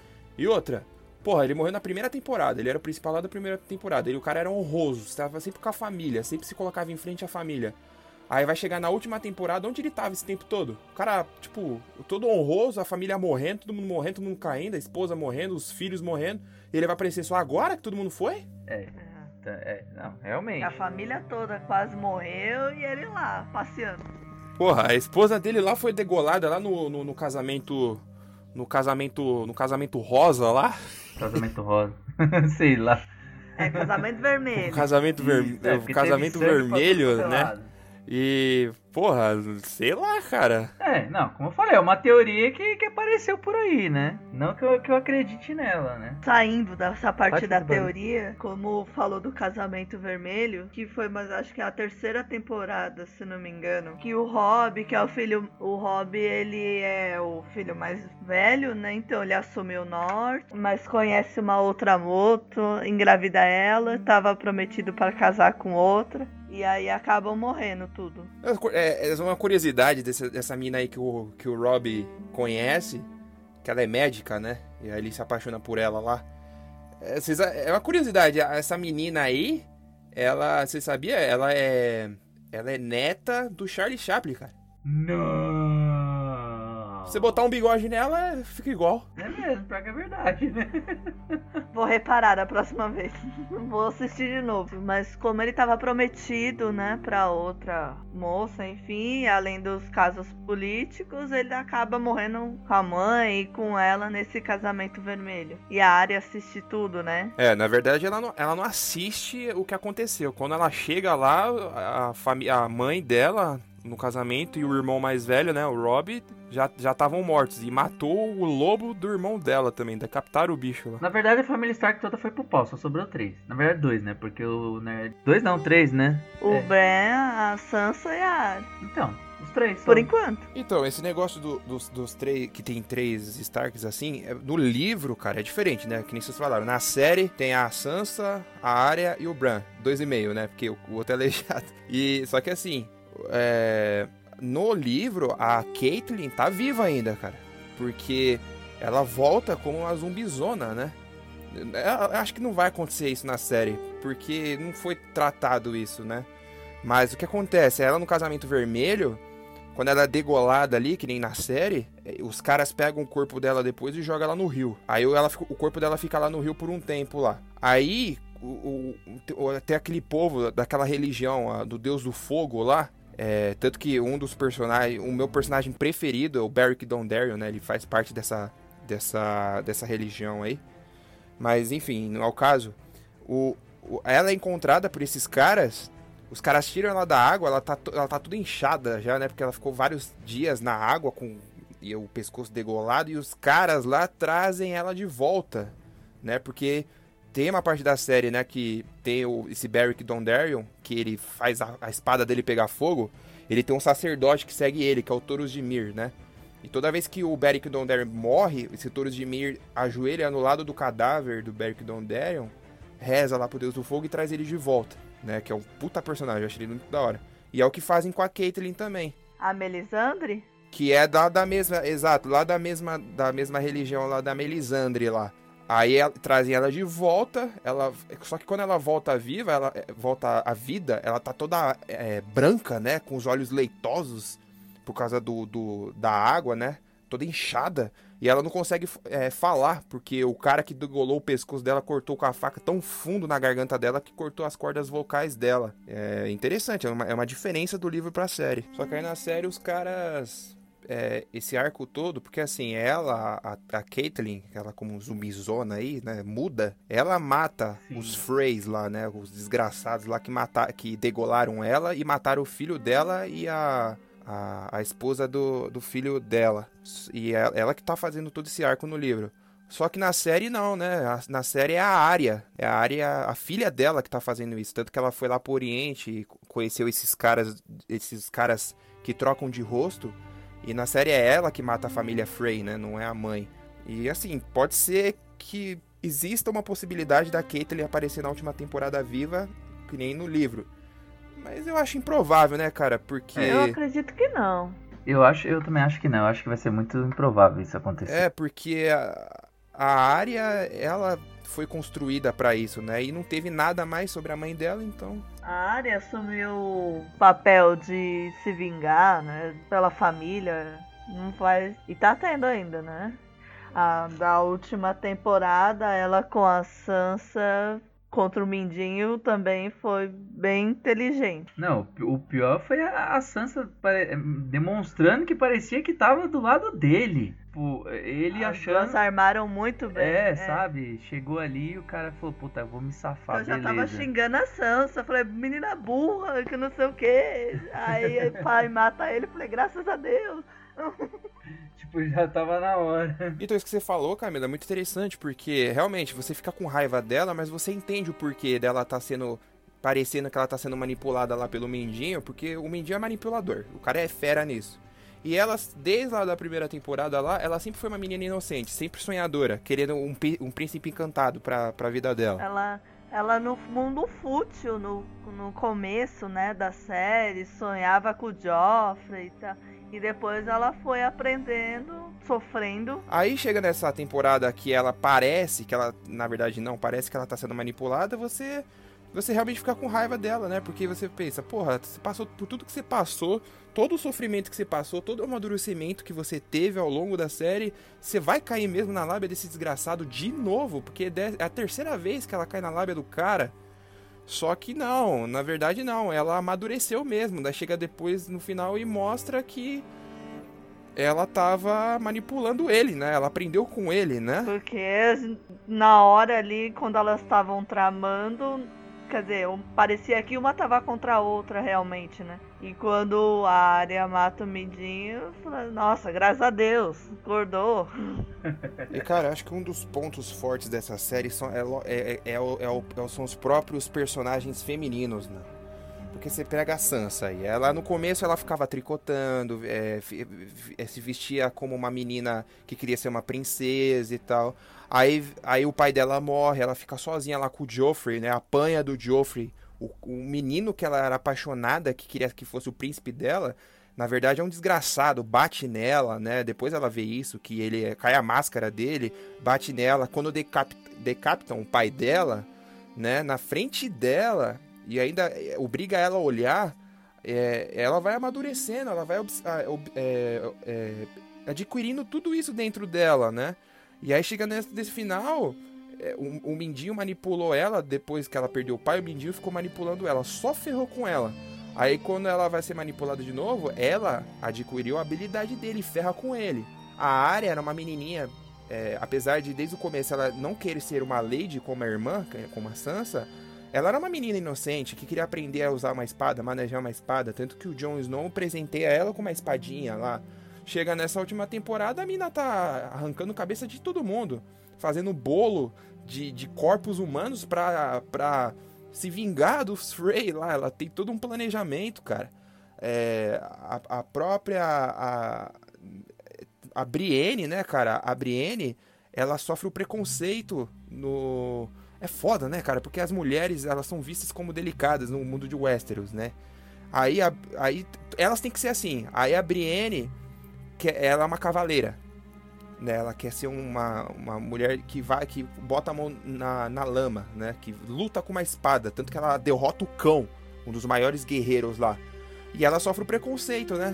Speaker 3: E outra... Porra, ele morreu na primeira temporada. Ele era o principal lá da primeira temporada. Ele, o cara era honroso. Estava sempre com a família. Sempre se colocava em frente à família. Aí vai chegar na última temporada, onde ele tava esse tempo todo? O cara, tipo, todo honroso, a família morrendo, todo mundo morrendo, todo mundo caindo, a esposa morrendo, os filhos morrendo. E ele vai aparecer só agora que todo mundo foi?
Speaker 2: É, tá, é não, realmente.
Speaker 4: A família toda quase morreu e ele lá, passeando.
Speaker 3: Porra, a esposa dele lá foi degolada lá no, no, no casamento... No casamento... No casamento rosa lá.
Speaker 2: Casamento rosa. Sei lá.
Speaker 4: É casamento vermelho.
Speaker 3: O casamento, ver...
Speaker 2: Isso, é,
Speaker 3: o
Speaker 2: porque
Speaker 3: casamento
Speaker 2: teve sangue pra
Speaker 3: vermelho,
Speaker 2: todo quanto é
Speaker 3: né?
Speaker 2: lado.
Speaker 3: E... Porra, sei lá, cara.
Speaker 2: É, não, como eu falei, é uma teoria que, que apareceu por aí, né? Não que eu, que eu acredite nela, né?
Speaker 4: Saindo dessa parte
Speaker 2: Pode
Speaker 4: da
Speaker 2: fazer barulho.
Speaker 4: teoria, como falou do casamento vermelho, que foi, mas acho que é a terceira temporada, se não me engano, que o Robb, que é o filho, o Robb, ele é o filho mais velho, né? Então ele assumiu o norte, mas conhece uma outra moto, engravida ela, tava prometido para casar com outra. E aí acabam morrendo tudo.
Speaker 3: É, é uma curiosidade dessa, dessa mina aí que o, que o Robb conhece, que ela é médica, né? E aí ele se apaixona por ela lá. É, vocês, é uma curiosidade, essa menina aí, ela, você sabia? Ela é, ela é neta do Charlie Chaplin, cara.
Speaker 2: Não!
Speaker 3: Se você botar um bigode nela, fica igual.
Speaker 2: É mesmo, pior que é verdade, né?
Speaker 4: Vou reparar da próxima vez. Vou assistir de novo. Mas como ele tava prometido, né, pra outra moça, enfim, além dos casos políticos, ele acaba morrendo com a mãe e com ela nesse casamento vermelho. E a Arya assiste tudo, né?
Speaker 3: É, na verdade ela não, ela não assiste o que aconteceu. Quando ela chega lá, a, fami- a mãe dela no casamento e o irmão mais velho, né, o Robb, já já estavam mortos. E matou o lobo do irmão dela também, decapitaram o bicho lá.
Speaker 2: Na verdade, a família Stark toda foi pro pau, só sobrou três. Na verdade, dois, né? Porque o Ned... Dois não, três, né?
Speaker 4: O
Speaker 2: É.
Speaker 4: Bran, a Sansa e a Arya.
Speaker 2: Então, os três.
Speaker 4: Por
Speaker 2: só.
Speaker 4: enquanto.
Speaker 3: Então, esse negócio do- dos, dos três, que tem três Starks assim, é- no livro, cara, é diferente, né? Que nem vocês falaram. Na série tem a Sansa, a Arya e o Bran. Dois e meio, né? Porque o, o outro é aleijado. E, só que assim, é, no livro, a Catelyn tá viva ainda, cara. Porque ela volta como uma zumbizona, né? Eu acho que não vai acontecer isso na série, porque não foi tratado isso, né? Mas o que acontece? Ela no casamento vermelho, quando ela é degolada ali, que nem na série, os caras pegam o corpo dela depois e jogam ela no rio. Aí ela, fica- o corpo dela fica lá no rio por um tempo lá. Aí, o, o, até aquele povo daquela religião, a, do deus do fogo lá, é, tanto que um dos personagens, o meu personagem preferido é o Beric Dondarrion, né? Ele faz parte dessa, dessa, dessa religião aí. Mas, enfim, não é o caso. O, o, ela é encontrada por esses caras. Os caras tiram ela da água, ela tá, ela tá toda inchada já, né? Porque ela ficou vários dias na água com e o pescoço degolado. E os caras lá trazem ela de volta, né? Porque tem uma parte da série, né? Que tem o, esse Beric Dondarrion, que ele faz a, a espada dele pegar fogo. Ele tem um sacerdote que segue ele, que é o Thoros de Myr, né? E toda vez que o Beric Dondarrion morre, esse Thoros de Myr ajoelha no lado do cadáver do Beric Dondarrion, reza lá pro Deus do Fogo e traz ele de volta, né? Que é um puta personagem, eu achei ele muito da hora. E é o que fazem com a Catelyn também.
Speaker 4: A Melisandre?
Speaker 3: Que é da, da mesma, exato, lá da mesma, da mesma religião lá da Melisandre lá. Aí ela, trazem ela de volta, ela, só que quando ela volta viva, ela volta à vida, ela tá toda é, branca, né? Com os olhos leitosos. por causa do, do, da água, né? Toda inchada. E ela não consegue é, falar, porque o cara que degolou o pescoço dela cortou com a faca tão fundo na garganta dela que cortou as cordas vocais dela. É interessante, é uma, é uma diferença do livro pra série. Só que aí na série os caras... É, esse arco todo, porque assim, ela, a, a Caitlyn, ela como zumbizona aí, né, muda, ela mata Sim. os Freys lá, né, os desgraçados lá que, mata, que degolaram ela e mataram o filho dela e a, a, a esposa do, do filho dela. E ela, ela que tá fazendo todo esse arco no livro. Só que na série não, né, na série é a Arya, é a Arya, a filha dela que tá fazendo isso, tanto que ela foi lá pro Oriente e conheceu esses caras, esses caras que trocam de rosto. E na série é ela que mata a família Frey, né? Não é a mãe. E assim, pode ser que exista uma possibilidade da Caitlyn aparecer na última temporada viva, que nem no livro. Mas eu acho improvável, né, cara? Porque...
Speaker 4: Eu acredito que não.
Speaker 2: Eu, acho, eu também acho que não. Eu acho que vai ser muito improvável isso acontecer.
Speaker 3: É, porque a, a Arya, ela foi construída pra isso, né? E não teve nada mais sobre a mãe dela, então...
Speaker 4: A Arya assumiu o papel de se vingar, né, pela família, não faz... E tá tendo ainda, né? A da última temporada, ela com a Sansa contra o Mindinho também foi bem inteligente.
Speaker 2: Não, o pior foi a, a Sansa pare... demonstrando que parecia que tava do lado dele. Tipo, ele
Speaker 4: As
Speaker 2: achando...
Speaker 4: duas armaram muito bem.
Speaker 2: É,
Speaker 4: é,
Speaker 2: sabe? Chegou ali e o cara falou, puta, eu vou me safar,
Speaker 4: Eu já
Speaker 2: beleza.
Speaker 4: tava xingando a Sansa, falei, menina burra, que não sei o que. Aí o pai mata ele, falei, graças a Deus.
Speaker 2: Tipo, já tava na hora.
Speaker 3: Então isso que você falou, Camila, é muito interessante, porque realmente você fica com raiva dela, mas você entende o porquê dela tá sendo... parecendo que ela tá sendo manipulada lá pelo Mindinho, porque o Mindinho é manipulador, o cara é fera nisso. E ela, desde lá da primeira temporada lá, ela sempre foi uma menina inocente, sempre sonhadora, querendo um, um príncipe encantado pra, pra vida dela.
Speaker 4: Ela, ela no mundo fútil, no, no começo, né, da série, sonhava com o Joffrey e tal. E depois ela foi aprendendo, sofrendo.
Speaker 3: Aí chega nessa temporada que ela parece, que ela, na verdade não, parece que ela tá sendo manipulada, você... Você realmente fica com raiva dela, né? Porque você pensa, porra, você passou por tudo que você passou, todo o sofrimento que você passou, todo o amadurecimento que você teve ao longo da série, você vai cair mesmo na lábia desse desgraçado de novo, porque é a terceira vez que ela cai na lábia do cara. Só que não, na verdade não, ela amadureceu mesmo, daí chega depois no final e mostra que ela tava manipulando ele, né? Ela aprendeu com ele, né?
Speaker 4: Porque na hora ali, quando elas estavam tramando... Quer dizer, parecia que uma tava contra a outra realmente, né? E quando a Arya mata o Mindinho, eu falei, nossa, graças a Deus, acordou.
Speaker 3: E cara, acho que um dos pontos fortes dessa série são, é, é, é, é, é, são os próprios personagens femininos, né? Porque você pega a Sansa e ela no começo ela ficava tricotando, é, se vestia como uma menina que queria ser uma princesa e tal. Aí, aí o pai dela morre, ela fica sozinha lá com o Joffrey, né? Apanha do Joffrey. O, o menino que ela era apaixonada, que queria que fosse o príncipe dela, na verdade é um desgraçado, bate nela, né? Depois ela vê isso, que ele cai a máscara dele, bate nela. Quando decapit, decapitam o pai dela, né? Na frente dela, e ainda obriga ela a olhar, é, ela vai amadurecendo, ela vai é, é, adquirindo tudo isso dentro dela, né? E aí chega nesse, nesse final, o, o Mindinho manipulou ela, depois que ela perdeu o pai, o Mindinho ficou manipulando ela, só ferrou com ela. Aí quando ela vai ser manipulada de novo, ela adquiriu a habilidade dele, ferra com ele. A Arya era uma menininha, é, apesar de desde o começo ela não querer ser uma lady como a irmã, como a Sansa, ela era uma menina inocente que queria aprender a usar uma espada, manejar uma espada, tanto que o Jon Snow presenteia ela com uma espadinha lá. Chega nessa última temporada, a mina tá arrancando cabeça de todo mundo, fazendo bolo de, de corpos humanos pra, pra se vingar dos Frey lá. Ela tem todo um planejamento, cara. É, a, a própria... A, a Brienne, né, cara? A Brienne, ela sofre o preconceito no... É foda, né, cara? Porque as mulheres, elas são vistas como delicadas no mundo de Westeros, né? Aí, a, aí elas têm que ser assim. Aí a Brienne... que ela é uma cavaleira, né? Ela quer ser uma, uma mulher que vai, que bota a mão na, na lama, né? Que luta com uma espada, tanto que ela derrota o cão, um dos maiores guerreiros lá. E ela sofre o preconceito, né?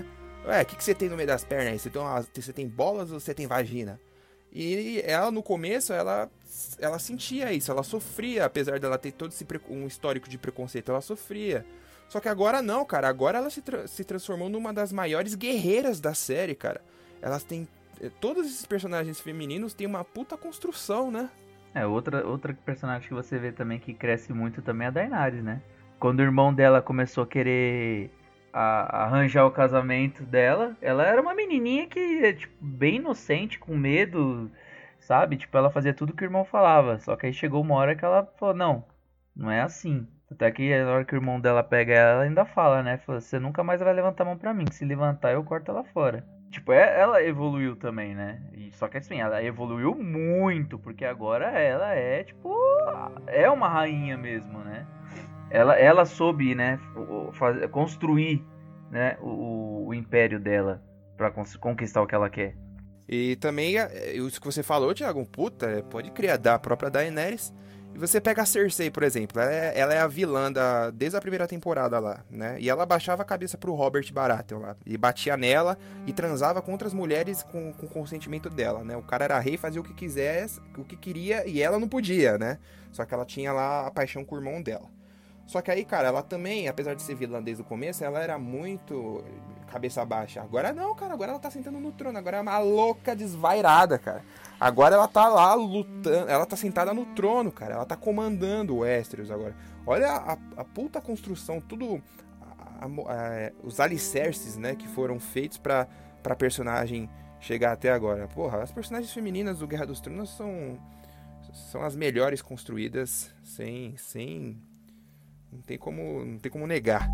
Speaker 3: Ué, o que, que você tem no meio das pernas aí? Você tem, uma, você tem bolas ou você tem vagina? E ela, no começo, ela, ela sentia isso, ela sofria, apesar dela ter todo esse um histórico de preconceito, ela sofria. Só que agora não, cara, agora ela se, tra se transformou numa das maiores guerreiras da série, cara. Elas têm, todos esses personagens femininos têm uma puta construção, né?
Speaker 2: É, outra, outra personagem que você vê também que cresce muito também é a Daenerys, né? Quando o irmão dela começou a querer a, arranjar o casamento dela, ela era uma menininha que, tipo, bem inocente, com medo, sabe? Tipo, ela fazia tudo que o irmão falava. Só que aí chegou uma hora que ela falou, não, não é assim. Até que na hora que o irmão dela pega ela, ela ainda fala, né? Fala, você nunca mais vai levantar a mão pra mim, que se levantar eu corto ela fora. Tipo, é, ela evoluiu também, né? E, só que assim, ela evoluiu muito, porque agora ela é, tipo, é uma rainha mesmo, né? Ela, ela soube, né, fazer, construir, né, o, o império dela pra conquistar o que ela quer.
Speaker 3: E também, isso que você falou, Thiago, puta, pode criar da própria Daenerys. E você pega a Cersei, por exemplo, ela é, ela é a vilã da, desde a primeira temporada lá, né? E ela baixava a cabeça pro Robert Baratheon lá, e batia nela e transava com outras mulheres com, com consentimento dela, né? O cara era rei, fazia o que quisesse, o que queria, e ela não podia, né? Só que ela tinha lá a paixão com o irmão dela. Só que aí, cara, ela também, apesar de ser vilã desde o começo, ela era muito cabeça baixa. Agora não, cara, agora ela tá sentando no trono, agora é uma louca desvairada, cara. Agora ela tá lá lutando, ela tá sentada no trono, cara, ela tá comandando o Westeros agora. Olha a, a puta construção, tudo, a, a, a, os alicerces, né, que foram feitos pra, pra personagem chegar até agora. Porra, as personagens femininas do Guerra dos Tronos são, são as melhores construídas, sem... sem Não tem como, não tem como negar.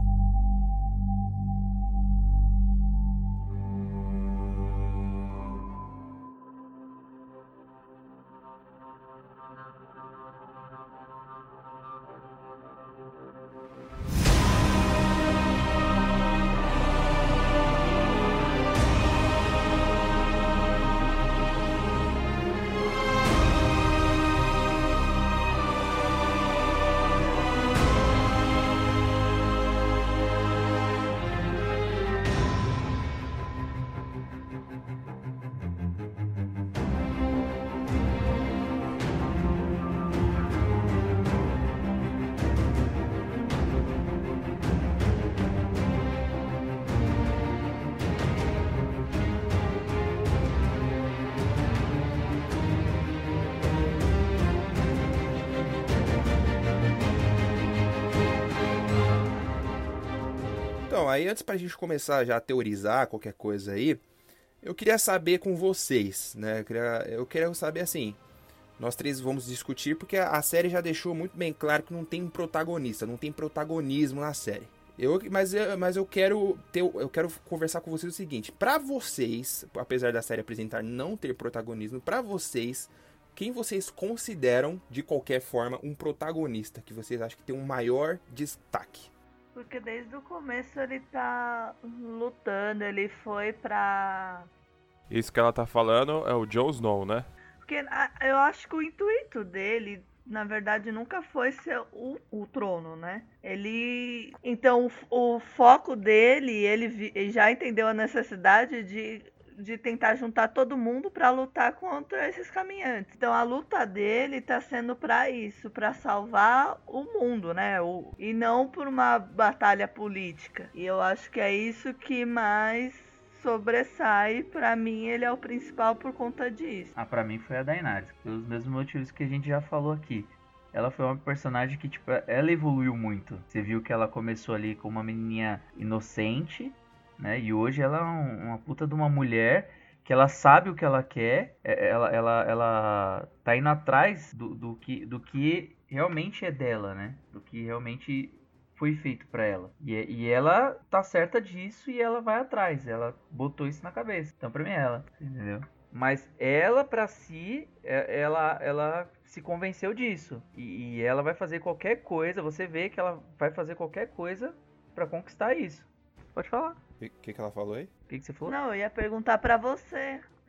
Speaker 3: Então, aí antes pra gente começar já a teorizar qualquer coisa aí, eu queria saber com vocês, né? Eu queria, eu queria saber assim, nós três vamos discutir porque a série já deixou muito bem claro que não tem um protagonista, não tem protagonismo na série. Eu, mas, eu, mas eu quero ter, eu quero conversar com vocês o seguinte, pra vocês, apesar da série apresentar não ter protagonismo, pra vocês, quem vocês consideram de qualquer forma um protagonista que vocês acham que tem um maior destaque?
Speaker 4: Porque desde o começo ele tá lutando, ele foi pra...
Speaker 1: Isso que ela tá falando é o Jon Snow, né?
Speaker 4: Porque a- eu acho que o intuito dele, na verdade, nunca foi ser o, o trono, né? Ele... Então, o, o foco dele, ele, vi- ele já entendeu a necessidade de, de tentar juntar todo mundo pra lutar contra esses caminhantes. Então, a luta dele tá sendo pra isso, pra salvar o mundo, né? O, e não por uma batalha política. E eu acho que é isso que mais sobressai. Pra mim, ele é o principal por conta disso.
Speaker 2: Ah, pra mim foi a Daenerys, pelos mesmos motivos que a gente já falou aqui. Ela foi uma personagem que, tipo, ela evoluiu muito. Você viu que ela começou ali com uma menininha inocente, né? E hoje ela é um, uma puta de uma mulher que ela sabe o que ela quer, ela, ela, ela tá indo atrás do, do, que, do que realmente é dela, né? Do que realmente foi feito pra ela. E, e ela tá certa disso e ela vai atrás, ela botou isso na cabeça. Então pra mim é ela, entendeu? Mas ela pra si, ela, ela se convenceu disso. E, e ela vai fazer qualquer coisa, você vê que ela vai fazer qualquer coisa pra conquistar isso. Pode falar.
Speaker 3: O que, que ela falou aí?
Speaker 2: O que, que você falou?
Speaker 4: Não, eu ia perguntar pra você.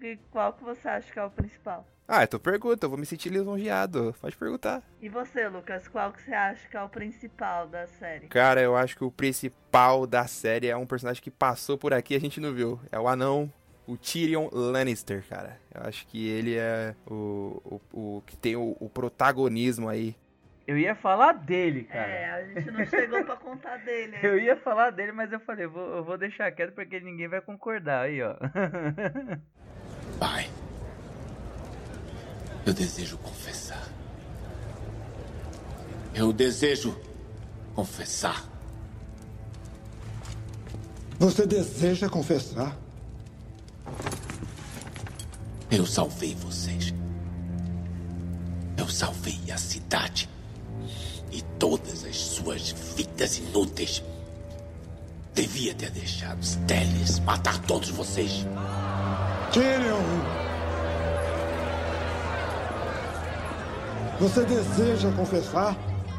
Speaker 4: E qual que você acha que é o principal?
Speaker 3: Ah, tu pergunta, eu vou me sentir lisonjeado. Pode perguntar.
Speaker 4: E você, Lucas, qual que você acha que é o principal da série?
Speaker 3: Cara, eu acho que o principal da série é um personagem que passou por aqui e a gente não viu. É o anão, o Tyrion Lannister, cara. Eu acho que ele é o, o, o que tem o, o protagonismo aí.
Speaker 2: Eu ia falar dele, cara.
Speaker 4: É, a gente não chegou pra contar dele.
Speaker 2: Eu ia falar dele, mas eu falei, eu vou, eu vou deixar quieto porque ninguém vai concordar aí, ó.
Speaker 5: Pai, eu desejo confessar. Eu desejo confessar.
Speaker 6: Você deseja confessar?
Speaker 5: Eu salvei vocês. Eu salvei a cidade. E todas as suas vidas inúteis. Devia ter deixado os Stannis matar todos vocês.
Speaker 6: Tyrion! Você deseja confessar?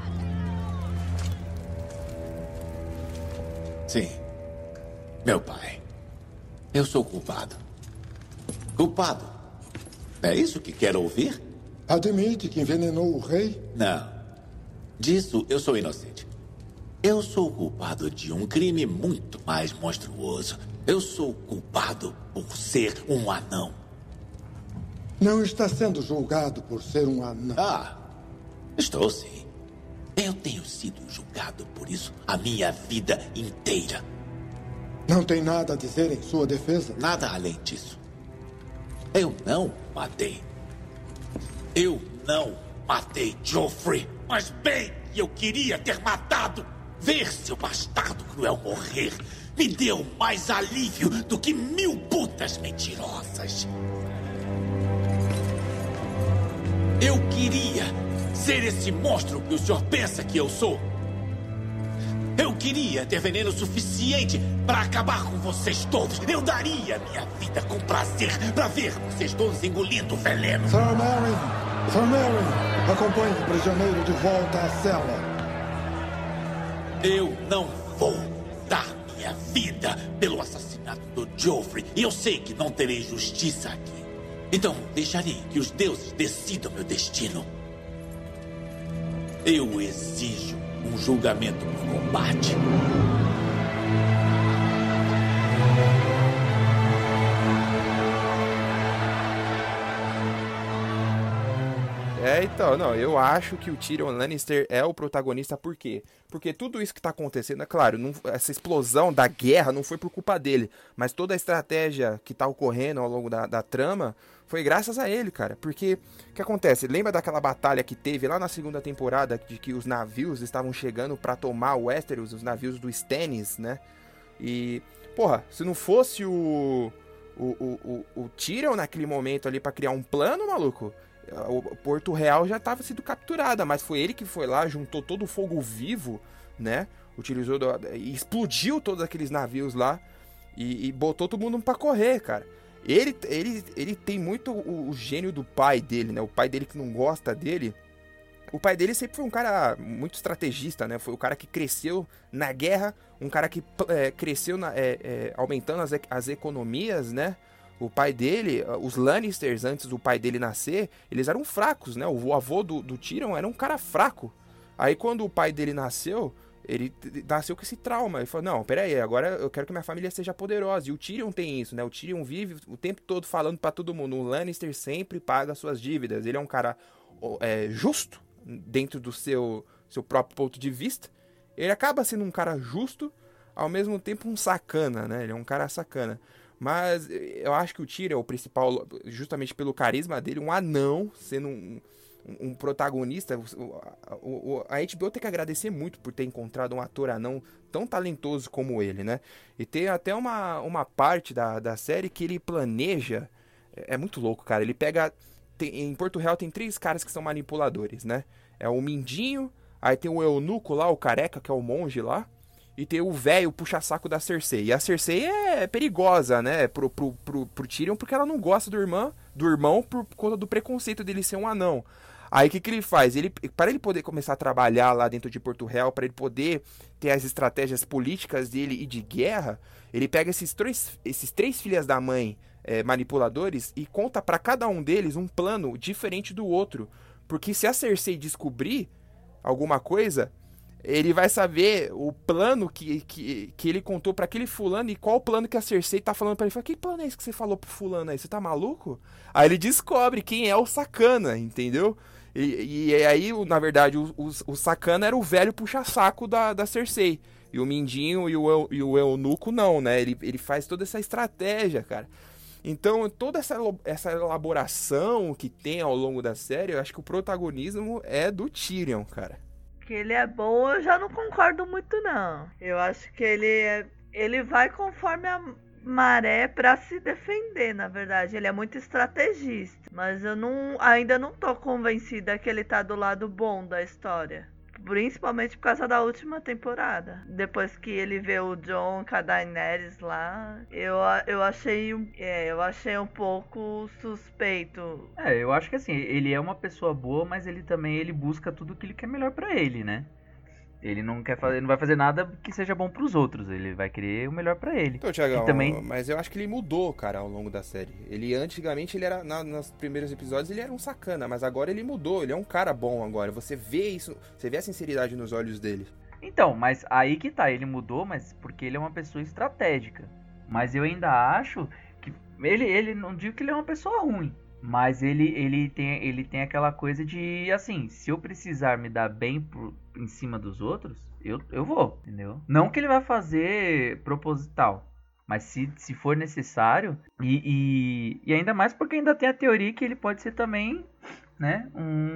Speaker 5: Sim. Meu pai. Eu sou culpado. Culpado. É isso que quer ouvir?
Speaker 6: Admite que envenenou o rei?
Speaker 5: Não. Disso eu sou inocente. Eu sou culpado de um crime muito mais monstruoso. Eu sou culpado por ser um anão.
Speaker 6: Não está sendo julgado por ser um anão.
Speaker 5: Ah, estou sim. Eu tenho sido julgado por isso a minha vida inteira.
Speaker 6: Não tem nada a dizer em sua defesa?
Speaker 5: Nada além disso. Eu não matei. Eu não matei Joffrey. Mas bem que eu queria ter matado. Ver seu bastardo cruel morrer me deu mais alívio do que mil putas mentirosas. Eu queria ser esse monstro que o senhor pensa que eu sou. Eu queria ter veneno suficiente para acabar com vocês todos. Eu daria minha vida com prazer para ver vocês todos engolindo veneno.
Speaker 6: Sir Merry! Sir Merry! Acompanhe o prisioneiro de volta à cela.
Speaker 5: Eu não vou dar minha vida pelo assassinato do Joffrey. E eu sei que não terei justiça aqui. Então deixarei que os deuses decidam meu destino. Eu exijo um julgamento por combate.
Speaker 3: É, então, não, eu acho que o Tyrion Lannister é o protagonista, por quê? Porque tudo isso que tá acontecendo, é claro, não, essa explosão da guerra não foi por culpa dele, mas toda a estratégia que tá ocorrendo ao longo da, da trama foi graças a ele, cara, porque, o que acontece? Lembra daquela batalha que teve lá na segunda temporada, de que os navios estavam chegando pra tomar o Westeros, os navios do Stannis, né? E, porra, se não fosse o, o, o, o, o Tyrion naquele momento ali pra criar um plano, maluco, o Porto Real já estava sendo capturada, mas foi ele que foi lá, juntou todo o fogo vivo, né? Utilizou do, e explodiu todos aqueles navios lá e, e botou todo mundo pra correr, cara. Ele, ele, ele tem muito o, o gênio do pai dele, né? O pai dele que não gosta dele. O pai dele sempre foi um cara muito estrategista, né? Foi o cara que cresceu na guerra, um cara que é, cresceu na, é, é, aumentando as, as economias, né? O pai dele, os Lannisters, antes do pai dele nascer, eles eram fracos, né? O avô do, do Tyrion era um cara fraco. Aí quando o pai dele nasceu, ele nasceu com esse trauma. Ele falou, não, peraí, agora eu quero que minha família seja poderosa. E o Tyrion tem isso, né? O Tyrion vive o tempo todo falando pra todo mundo. O Lannister sempre paga suas dívidas. Ele é um cara é, justo, dentro do seu, seu próprio ponto de vista. Ele acaba sendo um cara justo, ao mesmo tempo um sacana, né? Ele é um cara sacana. Mas eu acho que o Tyrion é o principal, justamente pelo carisma dele, um anão, sendo um, um, um protagonista. O, o, a H B O tem que agradecer muito por ter encontrado um ator anão tão talentoso como ele, né? E tem até uma, uma parte da, da série que ele planeja, é, é muito louco, cara. Ele pega, tem, em Porto Real tem três caras que são manipuladores, né? É o Mindinho, aí tem o eunuco lá, o careca, que é o monge lá. E tem o velho puxa-saco da Cersei. E a Cersei é perigosa, né? Pro, pro, pro, pro Tyrion, porque ela não gosta do irmão, do irmão por conta do preconceito dele ser um anão. Aí o que, que ele faz? Ele, para ele poder começar a trabalhar lá dentro de Porto Real, para ele poder ter as estratégias políticas dele e de guerra, ele pega esses três, esses três filhas da mãe é, manipuladores e conta pra cada um deles um plano diferente do outro. Porque se a Cersei descobrir alguma coisa, ele vai saber o plano que, que, que ele contou pra aquele fulano e qual o plano que a Cersei tá falando pra ele. Fala, que plano é esse que você falou pro fulano aí? Você tá maluco? Aí ele descobre quem é o sacana, entendeu? E, e aí, na verdade, o, o, o sacana era o velho puxa-saco da, da Cersei. E o Mindinho e o, e o Eunuco não, né? Ele, ele faz toda essa estratégia, cara. Então, toda essa, essa elaboração que tem ao longo da série, eu acho que o protagonismo é do Tyrion, cara.
Speaker 4: Que ele é bom, eu já não concordo muito, não. Eu acho que ele é, ele vai conforme a maré pra se defender, na verdade. Ele é muito estrategista. Mas eu não, ainda não tô convencida que ele tá do lado bom da história. Principalmente por causa da última temporada. Depois que ele vê o Jon com a Daenerys lá, eu, eu, achei, um- é, eu achei um pouco suspeito.
Speaker 2: É, eu acho que assim, ele é uma pessoa boa, mas ele também ele busca tudo aquilo que é melhor pra ele, né? Ele não quer fazer, não vai fazer nada que seja bom pros outros, ele vai querer o melhor pra ele.
Speaker 3: Então, Thiagão,
Speaker 2: E também-
Speaker 3: mas eu acho que ele mudou, cara, ao longo da série. Ele, antigamente, ele era, na, nos primeiros episódios, ele era um sacana, mas agora ele mudou, ele é um cara bom agora. Você vê isso, você vê a sinceridade nos olhos dele.
Speaker 2: Então, mas aí que tá, ele mudou, mas porque ele é uma pessoa estratégica. Mas eu ainda acho que ele, ele não digo que ele é uma pessoa ruim, mas ele, ele, tem, ele tem aquela coisa de, assim, se eu precisar me dar bem por, em cima dos outros, eu, eu vou, entendeu? Não que ele vai fazer proposital, mas se, se for necessário, e, e, e ainda mais porque ainda tem a teoria que ele pode ser também, né,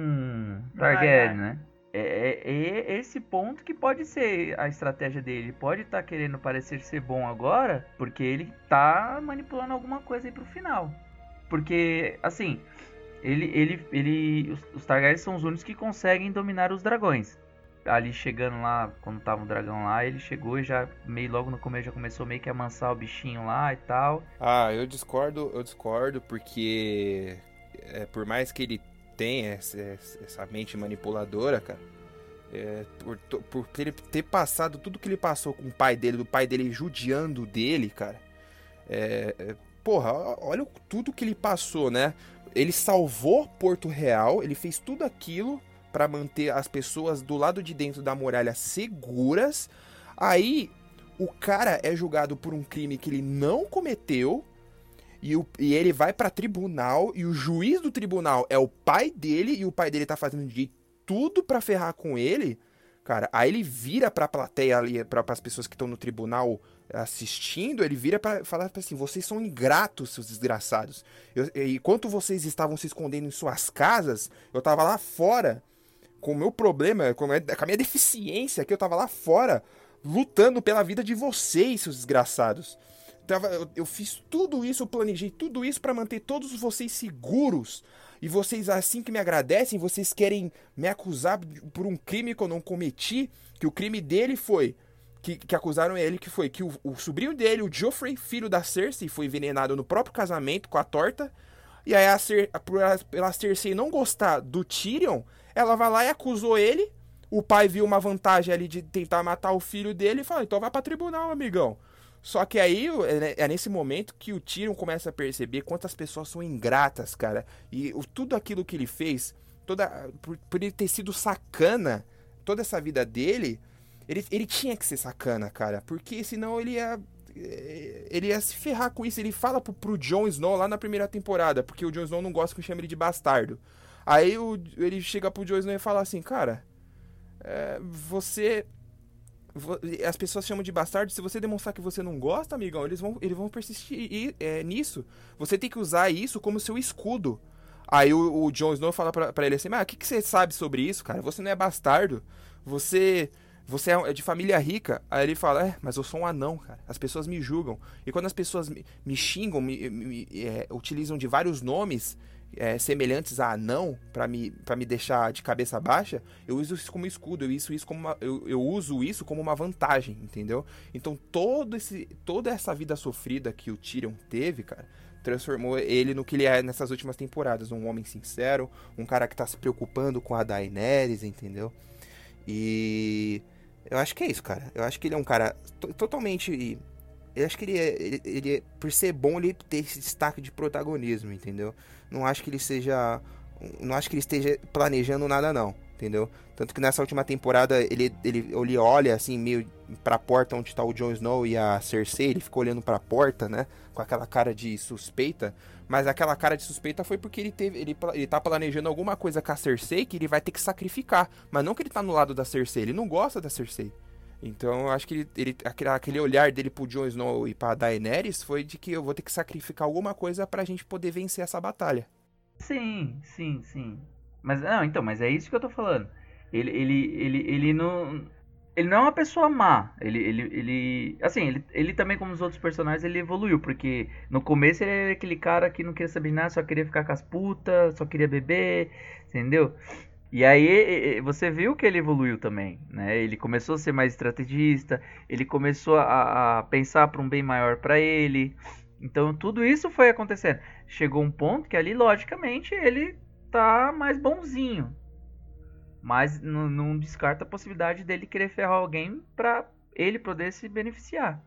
Speaker 2: um Targaryen, né? É, é, é esse ponto que pode ser a estratégia dele. Ele pode estar querendo parecer ser bom agora, porque ele tá manipulando alguma coisa aí pro final. Porque, assim, ele, ele, ele, os, os Targaryens são os únicos que conseguem dominar os dragões. Ali chegando lá, quando tava o dragão lá, ele chegou e já, meio logo no começo, já começou meio que a amansar o bichinho lá e tal.
Speaker 3: Ah, eu discordo, eu discordo, porque é, por mais que ele tenha essa, essa mente manipuladora, cara, é, por, to- por ele ter passado tudo que ele passou com o pai dele, do pai dele judiando dele, cara, é, é, porra, olha o- tudo que ele passou, né? Ele salvou Porto Real, ele fez tudo aquilo pra manter as pessoas do lado de dentro da muralha seguras. Aí o cara é julgado por um crime que ele não cometeu e, o, e ele vai pra tribunal e o juiz do tribunal é o pai dele e o pai dele tá fazendo de tudo pra ferrar com ele. Cara, aí ele vira pra plateia ali, pra, pras pessoas que estão no tribunal assistindo, ele vira pra falar assim, vocês são ingratos, seus desgraçados. Eu, e enquanto vocês estavam se escondendo em suas casas, eu tava lá fora, com o meu problema, com a minha, com a minha deficiência, que eu tava lá fora, lutando pela vida de vocês, seus desgraçados. Tava, eu, eu fiz tudo isso, eu planejei tudo isso pra manter todos vocês seguros. E vocês, assim que me agradecem, vocês querem me acusar por um crime que eu não cometi, que o crime dele foi, que, que acusaram ele, que foi que o, o sobrinho dele, o Joffrey, filho da Cersei, foi envenenado no próprio casamento com a torta. E aí, a Cer, a, pela Cersei não gostar do Tyrion, ela vai lá e acusou ele. O pai viu uma vantagem ali de tentar matar o filho dele e falou, então vai pra tribunal, amigão. Só que aí é nesse momento que o Tyrion começa a perceber quantas pessoas são ingratas, cara. E o, tudo aquilo que ele fez, toda, por, por ele ter sido sacana, toda essa vida dele, ele, ele tinha que ser sacana, cara. Porque senão ele ia, ele ia se ferrar com isso. Ele fala pro, pro Jon Snow lá na primeira temporada, porque o Jon Snow não gosta que chame ele de bastardo. Aí o, ele chega pro Jon Snow e fala assim, cara, é, você... As pessoas chamam de bastardo. Se você demonstrar que você não gosta, amigão, eles vão, eles vão persistir é, nisso. Você tem que usar isso como seu escudo. Aí o, o Jon Snow fala pra, pra ele assim, mas o que, que você sabe sobre isso, cara? Você não é bastardo. Você, você é de família rica. Aí ele fala, é, mas eu sou um anão, cara. As pessoas me julgam. E quando as pessoas me, me xingam, me, me é, utilizam de vários nomes É, semelhantes a anão pra me, pra me deixar de cabeça baixa, eu uso isso como escudo, eu, uso isso como uma, eu, eu uso isso como uma vantagem, entendeu? Então todo esse, toda essa vida sofrida que o Tyrion teve, cara, transformou ele no que ele é nessas últimas temporadas, um homem sincero, um cara que tá se preocupando com a Daenerys, entendeu? E eu acho que é isso, cara, eu acho que ele é um cara t- totalmente eu acho que ele, é, ele, ele, por ser bom, ele ter esse destaque de protagonismo, entendeu? Não acho que ele seja, não acho que ele esteja planejando nada, não, entendeu? Tanto que nessa última temporada, ele, ele, ele olha, assim, meio pra porta onde tá o Jon Snow e a Cersei, ele fica olhando pra porta, né, com aquela cara de suspeita, mas aquela cara de suspeita foi porque ele, teve, ele, ele tá planejando alguma coisa com a Cersei que ele vai ter que sacrificar, mas não que ele tá no lado da Cersei, ele não gosta da Cersei. Então eu acho que ele, ele, aquele, aquele olhar dele pro Jon Snow e pra Daenerys foi de que eu vou ter que sacrificar alguma coisa pra gente poder vencer essa batalha.
Speaker 2: Sim, sim, sim. Mas não, então, mas é isso que eu tô falando. Ele, ele, ele, ele não, ele não é uma pessoa má. Ele, ele, ele, assim, ele, ele também, como os outros personagens, ele evoluiu, porque no começo ele era aquele cara que não queria saber nada, só queria ficar com as putas, só queria beber, entendeu? E aí você viu que ele evoluiu também, né? Ele começou a ser mais estrategista, ele começou a, a pensar para um bem maior para ele. Então tudo isso foi acontecendo. Chegou um ponto que ali, logicamente, ele tá mais bonzinho. Mas não, não descarta a possibilidade dele querer ferrar alguém para ele poder se beneficiar.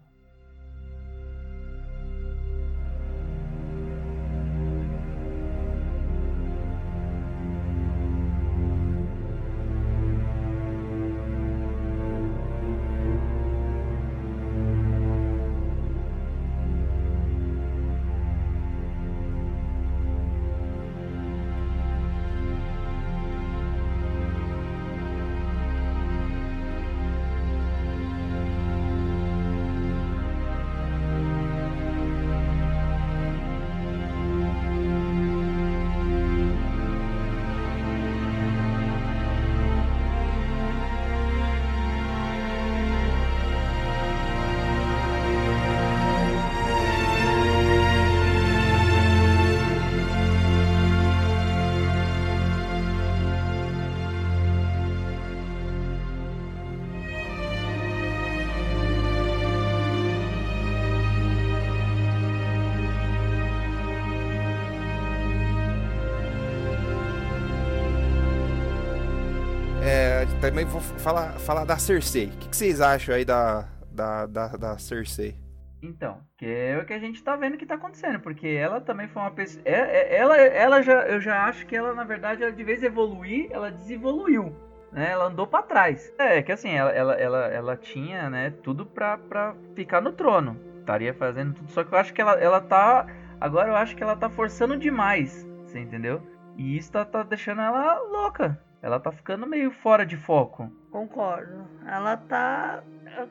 Speaker 3: Também vou falar, falar da Cersei. O que, que vocês acham aí da, da, da, da Cersei?
Speaker 2: Então, que é o que a gente tá vendo que tá acontecendo, porque ela também foi uma pessoa... Ela, ela já, eu já acho que ela, na verdade, ela, de vez em evoluir, ela desevoluiu, né? Ela andou pra trás. É, que assim, ela, ela, ela, ela tinha, né, tudo pra, pra ficar no trono. Estaria fazendo tudo, só que eu acho que ela, ela tá... Agora eu acho que ela tá forçando demais, você entendeu? E isso tá, tá deixando ela louca. Ela tá ficando meio fora de foco.
Speaker 4: Concordo. Ela tá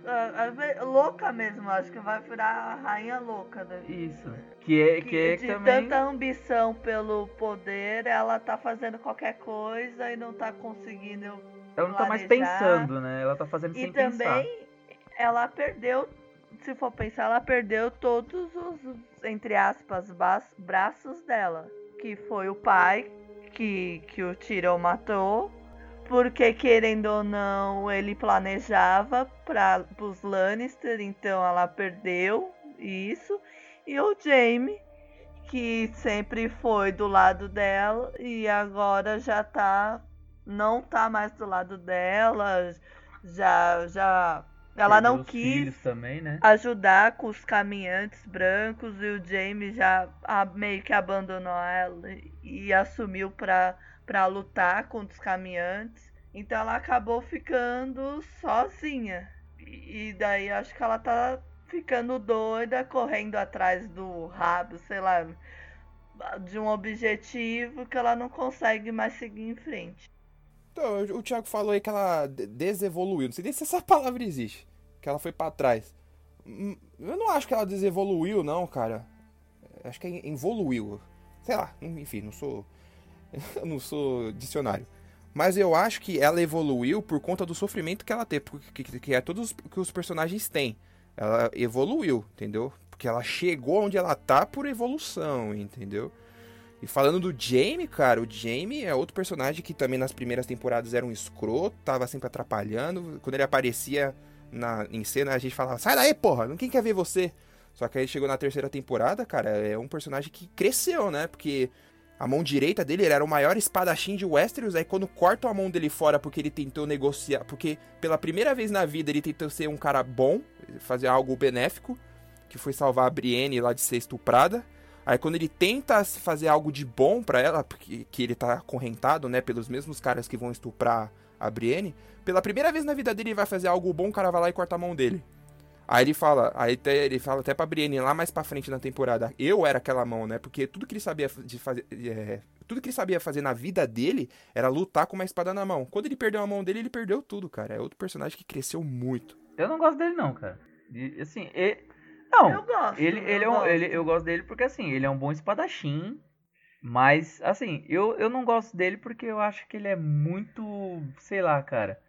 Speaker 4: a, a, a, louca mesmo. Acho que vai virar a rainha louca. Né?
Speaker 2: Isso. Que é que, que é
Speaker 4: de
Speaker 2: também...
Speaker 4: tanta ambição pelo poder, ela tá fazendo qualquer coisa e não tá conseguindo
Speaker 2: Ela não tá mais pensando, né? Ela tá fazendo sem pensar. E também
Speaker 4: ela perdeu, se for pensar, ela perdeu todos os, entre aspas, braços dela. Que foi o pai... Que, que o Tyrion matou, porque querendo ou não ele planejava para os Lannister, então ela perdeu isso, e o Jaime, que sempre foi do lado dela e agora já tá, não tá mais do lado dela, já, já ela não quis
Speaker 2: também, né?
Speaker 4: ajudar com os caminhantes brancos e o Jaime já a, meio que abandonou ela e assumiu pra, pra lutar contra os caminhantes. Então ela acabou ficando sozinha. E, e daí acho que ela tá ficando doida, correndo atrás do rabo, sei lá, de um objetivo que ela não consegue mais seguir em frente.
Speaker 3: Então, o Thiago falou aí que ela desevoluiu. Não sei nem se essa palavra existe. Que ela foi pra trás. Eu não acho que ela desevoluiu, não, cara. Acho que é evoluiu. Sei lá, enfim, não sou... eu não sou dicionário. Mas eu acho que ela evoluiu por conta do sofrimento que ela teve. Que, que, que é todos que os personagens têm. Ela evoluiu, entendeu? Porque ela chegou onde ela tá por evolução, entendeu? E falando do Jaime, cara, o Jaime é outro personagem que também nas primeiras temporadas era um escroto, tava sempre atrapalhando. Quando ele aparecia na, em cena, a gente falava, sai daí, porra, quem quer ver você? Só que aí chegou na terceira temporada, cara, é um personagem que cresceu, né? Porque a mão direita dele, ele era o maior espadachim de Westeros, aí quando cortam a mão dele fora porque ele tentou negociar, porque pela primeira vez na vida ele tentou ser um cara bom, fazer algo benéfico, que foi salvar a Brienne lá de ser estuprada. Aí quando ele tenta fazer algo de bom pra ela, porque que ele tá acorrentado, né, pelos mesmos caras que vão estuprar a Brienne, pela primeira vez na vida dele ele vai fazer algo bom, o cara vai lá e corta a mão dele. Aí ele fala, aí até, ele fala até pra Brienne lá mais pra frente na temporada, eu era aquela mão, né, porque tudo que ele sabia de fazer, é, tudo que ele sabia fazer na vida dele era lutar com uma espada na mão. Quando ele perdeu a mão dele, ele perdeu tudo, cara. É outro personagem que cresceu muito.
Speaker 2: Eu não gosto dele não, cara. E, assim, ele... não,
Speaker 4: Eu gosto.
Speaker 2: ele,
Speaker 4: eu,
Speaker 2: ele é um,
Speaker 4: gosto.
Speaker 2: ele, eu gosto dele porque assim, ele é um bom espadachim, mas assim, eu, eu não gosto dele porque eu acho que ele é muito, sei lá, cara.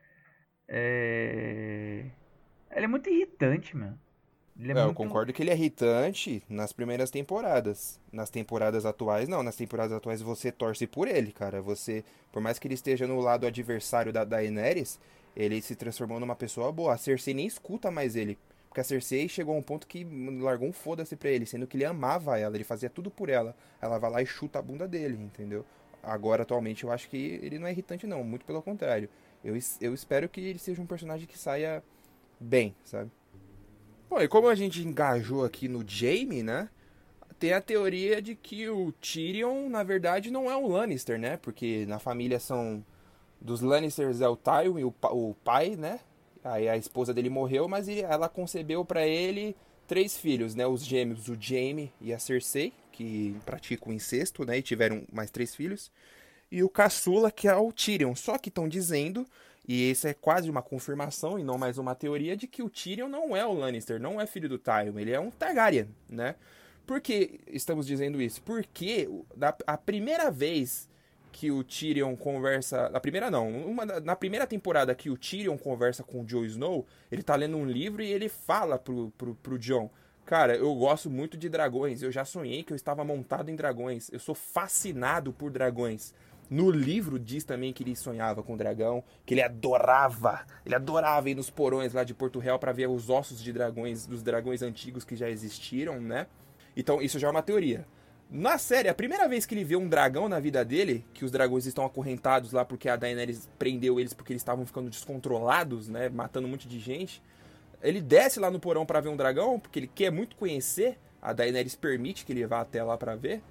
Speaker 2: É... Ele é muito irritante, meu. Ele é
Speaker 3: É, eu
Speaker 2: muito...
Speaker 3: concordo que ele é irritante nas primeiras temporadas. Nas temporadas atuais, não. Nas temporadas atuais você torce por ele, cara. Você, por mais que ele esteja no lado adversário da Daenerys, ele se transformou numa pessoa boa. A Cersei nem escuta mais ele. Porque a Cersei chegou a um ponto que largou um foda-se pra ele, sendo que ele amava ela, ele fazia tudo por ela. Ela vai lá e chuta a bunda dele, entendeu? Agora, atualmente, eu acho que ele não é irritante, não. Muito pelo contrário. Eu, eu espero que ele seja um personagem que saia bem, sabe? Bom, e como a gente engajou aqui no Jaime, né? Tem a teoria de que o Tyrion, na verdade, não é um Lannister, né? Porque na família são... Dos Lannisters é o Tywin, o, o pai, né? Aí a esposa dele morreu, mas ele, ela concebeu pra ele três filhos, né? Os gêmeos, o Jaime e a Cersei, que praticam incesto, né? E tiveram mais três filhos. E o caçula, que é o Tyrion. Só que estão dizendo... E isso é quase uma confirmação e não mais uma teoria de que o Tyrion não é o Lannister, não é filho do Tywin, ele é um Targaryen, né? Por que estamos dizendo isso? Porque a primeira vez que o Tyrion conversa... A primeira não, uma, na primeira temporada que o Tyrion conversa com o Jon Snow, ele tá lendo um livro e ele fala pro, pro, pro Jon: cara, eu gosto muito de dragões, eu já sonhei que eu estava montado em dragões, eu sou fascinado por dragões. No livro diz também que ele sonhava com o dragão, que ele adorava, ele adorava ir nos porões lá de Porto Real para ver os ossos de dragões, dos dragões antigos que já existiram, né? Então isso já é uma teoria. Na série, a primeira vez que ele vê um dragão na vida dele, que os dragões estão acorrentados lá porque a Daenerys prendeu eles porque eles estavam ficando descontrolados, né? Matando um monte de gente. Ele desce lá no porão para ver um dragão, porque ele quer muito conhecer, a Daenerys permite que ele vá até lá para ver.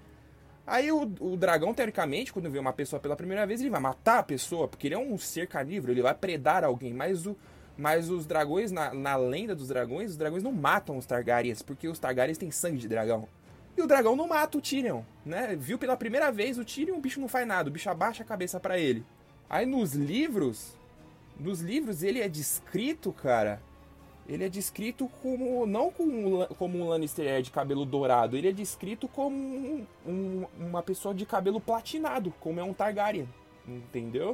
Speaker 3: Aí o, o dragão, teoricamente, quando vê uma pessoa pela primeira vez, ele vai matar a pessoa, porque ele é um ser carnívoro, ele vai predar alguém. Mas, o, mas os dragões, na, na lenda dos dragões, os dragões não matam os Targaryens, porque os Targaryens têm sangue de dragão. E o dragão não mata o Tyrion, né? Viu pela primeira vez o Tyrion, o bicho não faz nada, o bicho abaixa a cabeça pra ele. Aí nos livros, nos livros ele é descrito, cara... Ele é descrito como, não como, como um Lannister é de cabelo dourado, ele é descrito como um, um, uma pessoa de cabelo platinado, como é um Targaryen, entendeu?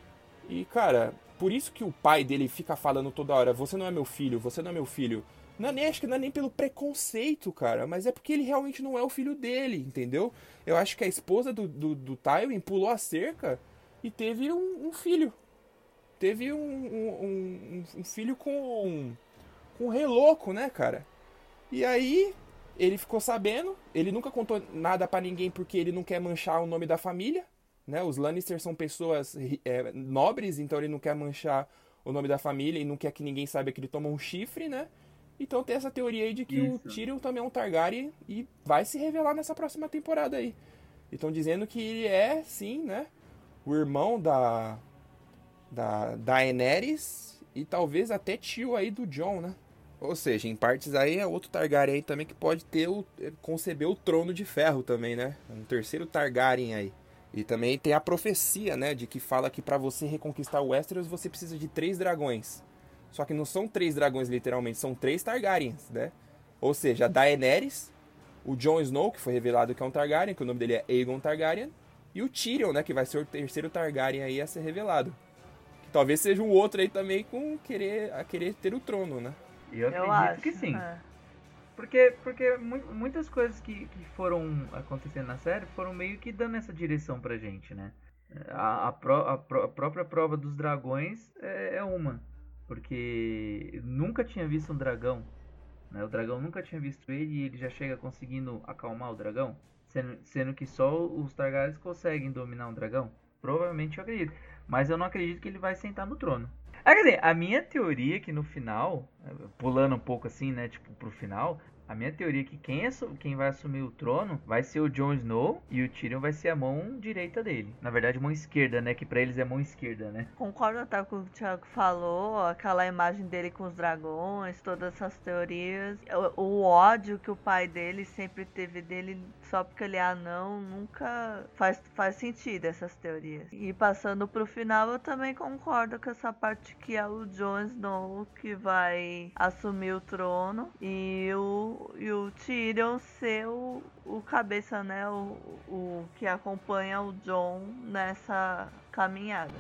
Speaker 3: E, cara, por isso que o pai dele fica falando toda hora: você não é meu filho, você não é meu filho. Não é nem, acho que não é nem pelo preconceito, cara, mas é porque ele realmente não é o filho dele, entendeu? Eu acho que a esposa do, do, do Tywin pulou a cerca e teve um, um filho. Teve um, um, um, um filho com... Um, um rei louco, né, cara? E aí, ele ficou sabendo, ele nunca contou nada pra ninguém porque ele não quer manchar o nome da família, né? Os Lannisters são pessoas é, nobres, então ele não quer manchar o nome da família e não quer que ninguém saiba que ele toma um chifre, né? Então tem essa teoria aí de que Isso. o Tyrion também é um Targaryen e vai se revelar nessa próxima temporada aí. E estão dizendo que ele é, sim, né, o irmão da da Daenerys e talvez até tio aí do Jon, né? Ou seja, em partes aí é outro Targaryen aí também que pode ter o, conceber o trono de ferro também, né? Um terceiro Targaryen aí. E também tem a profecia, né? De que fala que pra você reconquistar o Westeros você precisa de três dragões. Só que não são três dragões literalmente, são três Targaryens, né? Ou seja, a Daenerys, o Jon Snow, que foi revelado que é um Targaryen, que o nome dele é Aegon Targaryen, e o Tyrion, né? Que vai ser o terceiro Targaryen aí a ser revelado. Que talvez seja um outro aí também com querer, a querer ter o trono, né?
Speaker 2: Eu acredito
Speaker 4: Eu acho,
Speaker 2: que sim.
Speaker 4: é.
Speaker 2: Porque, porque mu- muitas coisas que, que foram acontecendo na série foram meio que dando essa direção pra gente, né? A, a, pró- a pró- a própria prova dos dragões é, é uma. Porque eu nunca tinha visto um dragão, né? O dragão nunca tinha visto ele e ele já chega conseguindo acalmar o dragão. Sendo, sendo que só os Targaryens conseguem dominar um dragão. Provavelmente eu acredito. Mas eu não acredito que ele vai sentar no trono. Ah, quer dizer, a minha teoria é que no final, pulando um pouco assim, né, tipo, pro final, A minha teoria é que quem, assu- quem vai assumir o trono vai ser o Jon Snow e o Tyrion vai ser a mão direita dele. Na verdade, mão esquerda, né? Que pra eles é mão esquerda, né?
Speaker 4: Concordo até com o que o Thiago falou, aquela imagem dele com os dragões, todas essas teorias. O, o ódio que o pai dele sempre teve dele só porque ele é anão, nunca faz, faz sentido essas teorias. E passando pro final, eu também concordo com essa parte que é o Jon Snow que vai assumir o trono e o, e o Tyrion ser o, o cabeça, né? O, o que acompanha o Jon nessa caminhada.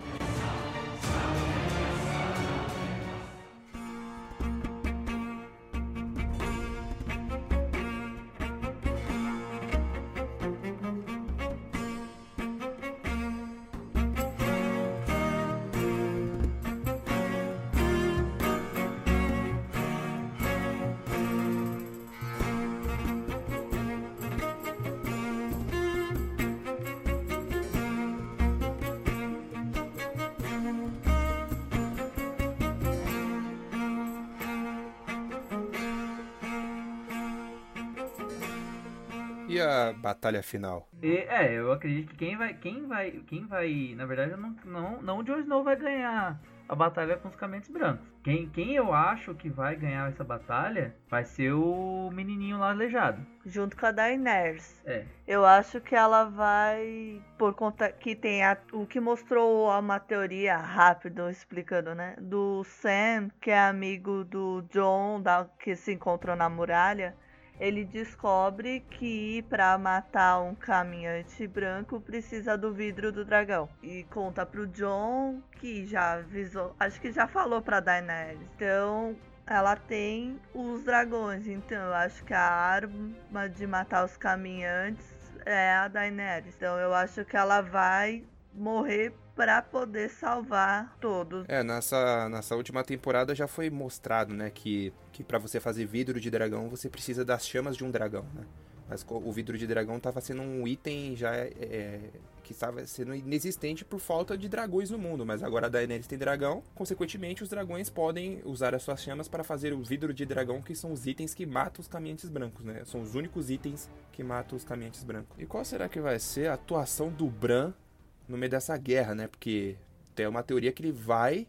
Speaker 3: E a batalha final?
Speaker 2: E, é, eu acredito que quem vai, quem vai, quem vai, na verdade, eu não, não, não o Jon Snow vai ganhar a batalha com os Caminhantes Brancos. Quem, quem eu acho que vai ganhar essa batalha vai ser o menininho lá aleijado.
Speaker 4: Junto com a Daenerys.
Speaker 2: É.
Speaker 4: Eu acho que ela vai, por conta que tem a, o que mostrou uma teoria rápido explicando, né? Do Sam, que é amigo do Jon, da, que se encontrou na muralha. Ele descobre que para matar um caminhante branco precisa do vidro do dragão. E conta pro Jon, que já avisou, acho que já falou pra Daenerys. Então ela tem os dragões. Então eu acho que a arma de matar os caminhantes é a Daenerys. Então eu acho que ela vai morrer para poder salvar todos.
Speaker 3: É, nessa, nessa última temporada já foi mostrado, né, que, que para você fazer vidro de dragão, você precisa das chamas de um dragão, né? Mas o vidro de dragão estava sendo um item já é, que estava sendo inexistente por falta de dragões no mundo, mas agora a Daenerys tem dragão, consequentemente os dragões podem usar as suas chamas para fazer o vidro de dragão, que são os itens que matam os caminhantes brancos, né? São os únicos itens que matam os caminhantes brancos. E qual será que vai ser a atuação do Bran no meio dessa guerra, né? Porque tem uma teoria que ele vai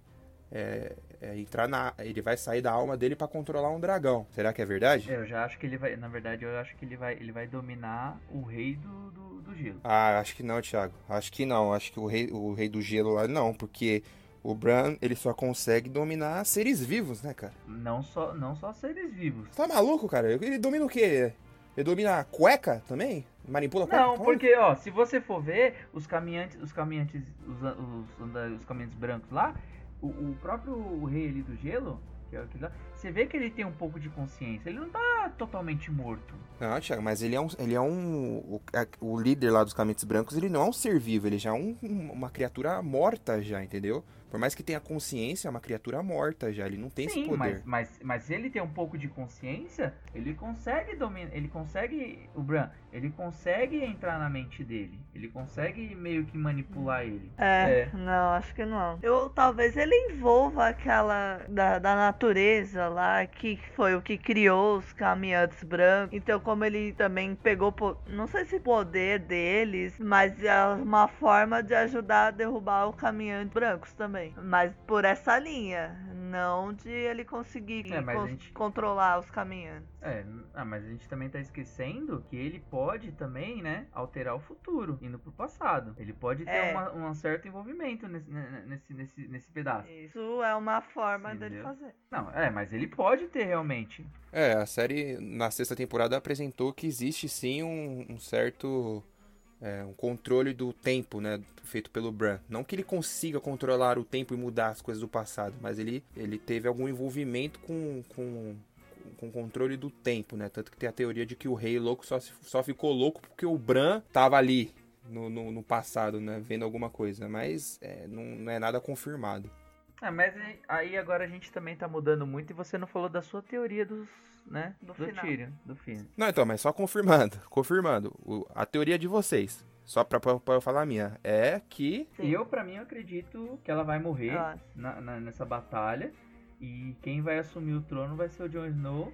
Speaker 3: é, é, entrar na... ele vai sair da alma dele pra controlar um dragão. Será que é verdade?
Speaker 2: Eu já acho que ele vai... Na verdade, eu acho que ele vai, ele vai dominar o rei do, do, do gelo.
Speaker 3: Ah, acho que não, Thiago. Acho que não. Acho que o rei, o rei do gelo lá não, porque o Bran, ele só consegue dominar seres vivos, né, cara?
Speaker 2: Não só, não só seres vivos.
Speaker 3: Você tá maluco, cara? Ele domina o quê? Ele domina a cueca também? Manipula a cueca?
Speaker 2: Não, porque, ó, se você for ver, os caminhantes, os caminhantes, os, os, os caminhantes brancos lá, o, o próprio rei ali do gelo, que é aquele lá, você vê que ele tem um pouco de consciência, ele não tá totalmente morto.
Speaker 3: Não, Thiago, mas ele é um, ele é um o, o líder lá dos caminhantes brancos, ele não é um ser vivo, ele já é um, uma criatura morta já, entendeu? Por mais que tenha consciência, é uma criatura morta já, ele não tem
Speaker 2: Sim,
Speaker 3: esse poder.
Speaker 2: Mas, mas, mas se ele tem um pouco de consciência, ele consegue dominar, ele consegue, o Bran, ele consegue entrar na mente dele, ele consegue meio que manipular ele.
Speaker 4: É, é. não, acho que não. Eu, talvez ele envolva aquela da, da natureza lá, que foi o que criou os caminhantes brancos. Então, como ele também pegou, não sei se poder deles, mas é uma forma de ajudar a derrubar os caminhantes brancos também. Mas por essa linha, não de ele conseguir
Speaker 2: é,
Speaker 4: con
Speaker 2: gente...
Speaker 4: controlar os caminhantes.
Speaker 2: É, ah, mas a gente também tá esquecendo que ele pode também, né, alterar o futuro, indo pro passado. Ele pode ter
Speaker 4: é.
Speaker 2: uma, um certo envolvimento nesse, nesse, nesse, nesse pedaço.
Speaker 4: Isso é uma forma Entendeu? dele fazer.
Speaker 2: Não, é, mas ele pode ter realmente.
Speaker 3: É, a série na sexta temporada apresentou que existe sim um, um certo... É, um controle do tempo, né, feito pelo Bran. Não que ele consiga controlar o tempo e mudar as coisas do passado, mas ele, ele teve algum envolvimento com, com, com o controle do tempo, né? Tanto que tem a teoria de que o rei louco só, só ficou louco porque o Bran tava ali no, no, no passado, né, vendo alguma coisa. Mas é, não, não é nada confirmado.
Speaker 2: É, mas aí agora a gente também tá mudando muito e você não falou da sua teoria dos, né,
Speaker 4: do,
Speaker 2: do
Speaker 4: final.
Speaker 2: Tyrion, do fim.
Speaker 3: Não, então, mas só confirmando, confirmando, o, a teoria de vocês, só pra, pra, pra eu falar a minha, é que...
Speaker 2: Sim. Eu, pra mim, eu acredito que ela vai morrer na, na, nessa batalha e quem vai assumir o trono vai ser o Jon Snow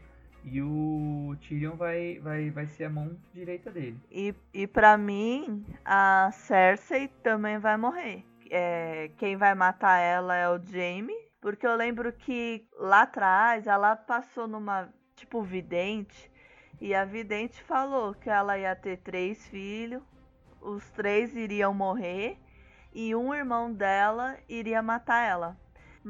Speaker 2: e o Tyrion vai, vai, vai ser a mão direita dele.
Speaker 4: E, e pra mim, a Cersei também vai morrer. É, quem vai matar ela é o Jaime, porque eu lembro que lá atrás ela passou numa, tipo, vidente, e a vidente falou que ela ia ter três filhos, os três iriam morrer, e um irmão dela iria matar ela.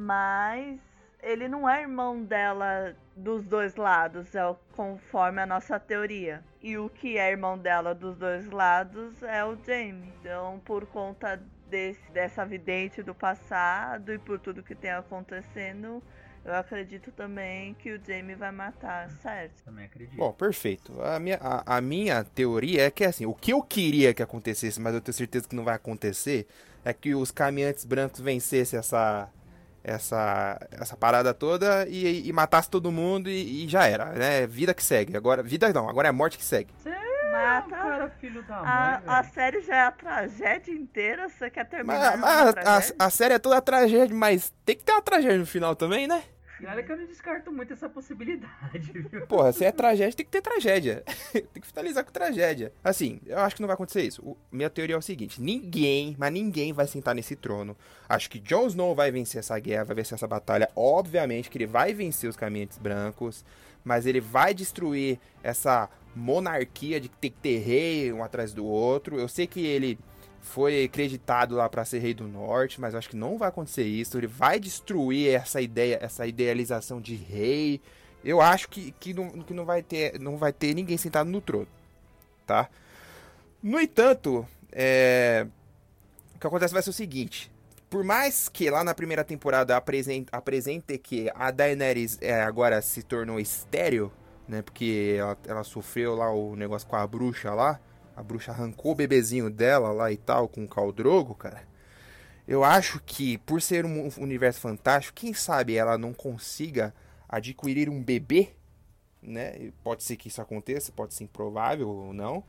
Speaker 4: Mas ele não é irmão dela dos dois lados, é conforme a nossa teoria. E o que é irmão dela dos dois lados é o Jaime. Então, por conta desse, dessa vidente do passado e por tudo que tem acontecendo, eu acredito também que o Jaime vai matar, certo?
Speaker 2: Também acredito.
Speaker 3: Bom, perfeito. A minha, a, a minha teoria é que, assim, o que eu queria que acontecesse, mas eu tenho certeza que não vai acontecer, é que os caminhantes brancos vencessem essa... Essa, essa parada toda e, e matasse todo mundo e, e já era, né? Vida que segue. Agora, vida não, agora é a morte que segue.
Speaker 2: Você é
Speaker 4: Mata.
Speaker 2: um cara filho da mãe,
Speaker 4: A, a
Speaker 2: velho.
Speaker 4: série já é a tragédia inteira, você quer terminar
Speaker 3: Mas,
Speaker 4: numa
Speaker 3: mas
Speaker 4: tragédia?
Speaker 3: a, a série é toda tragédia, mas tem que ter uma tragédia no final também, né?
Speaker 2: E olha que eu não descarto muito essa possibilidade, viu?
Speaker 3: Porra, se é tragédia, tem que ter tragédia. Tem que finalizar com tragédia. Assim, eu acho que não vai acontecer isso. O, minha teoria é o seguinte: ninguém, mas ninguém vai sentar nesse trono. Acho que Jon Snow vai vencer essa guerra, vai vencer essa batalha. Obviamente que ele vai vencer os caminhantes brancos, mas ele vai destruir essa monarquia de que tem que ter rei um atrás do outro. Eu sei que ele foi acreditado lá pra ser rei do norte, mas eu acho que não vai acontecer isso. Ele vai destruir essa ideia, essa idealização de rei. Eu acho que, que, não, que não, vai ter, não vai ter ninguém sentado no trono, tá? No entanto, é... o que acontece vai ser o seguinte: por mais que lá na primeira temporada apresente, apresente que a Daenerys é, agora se tornou estéril, né? Porque ela, ela sofreu lá o negócio com a bruxa lá. A bruxa arrancou o bebezinho dela lá e tal, com o Khal Drogo, cara. Eu acho que, por ser um universo fantástico, quem sabe ela não consiga adquirir um bebê, né? Pode ser que isso aconteça, pode ser improvável ou não.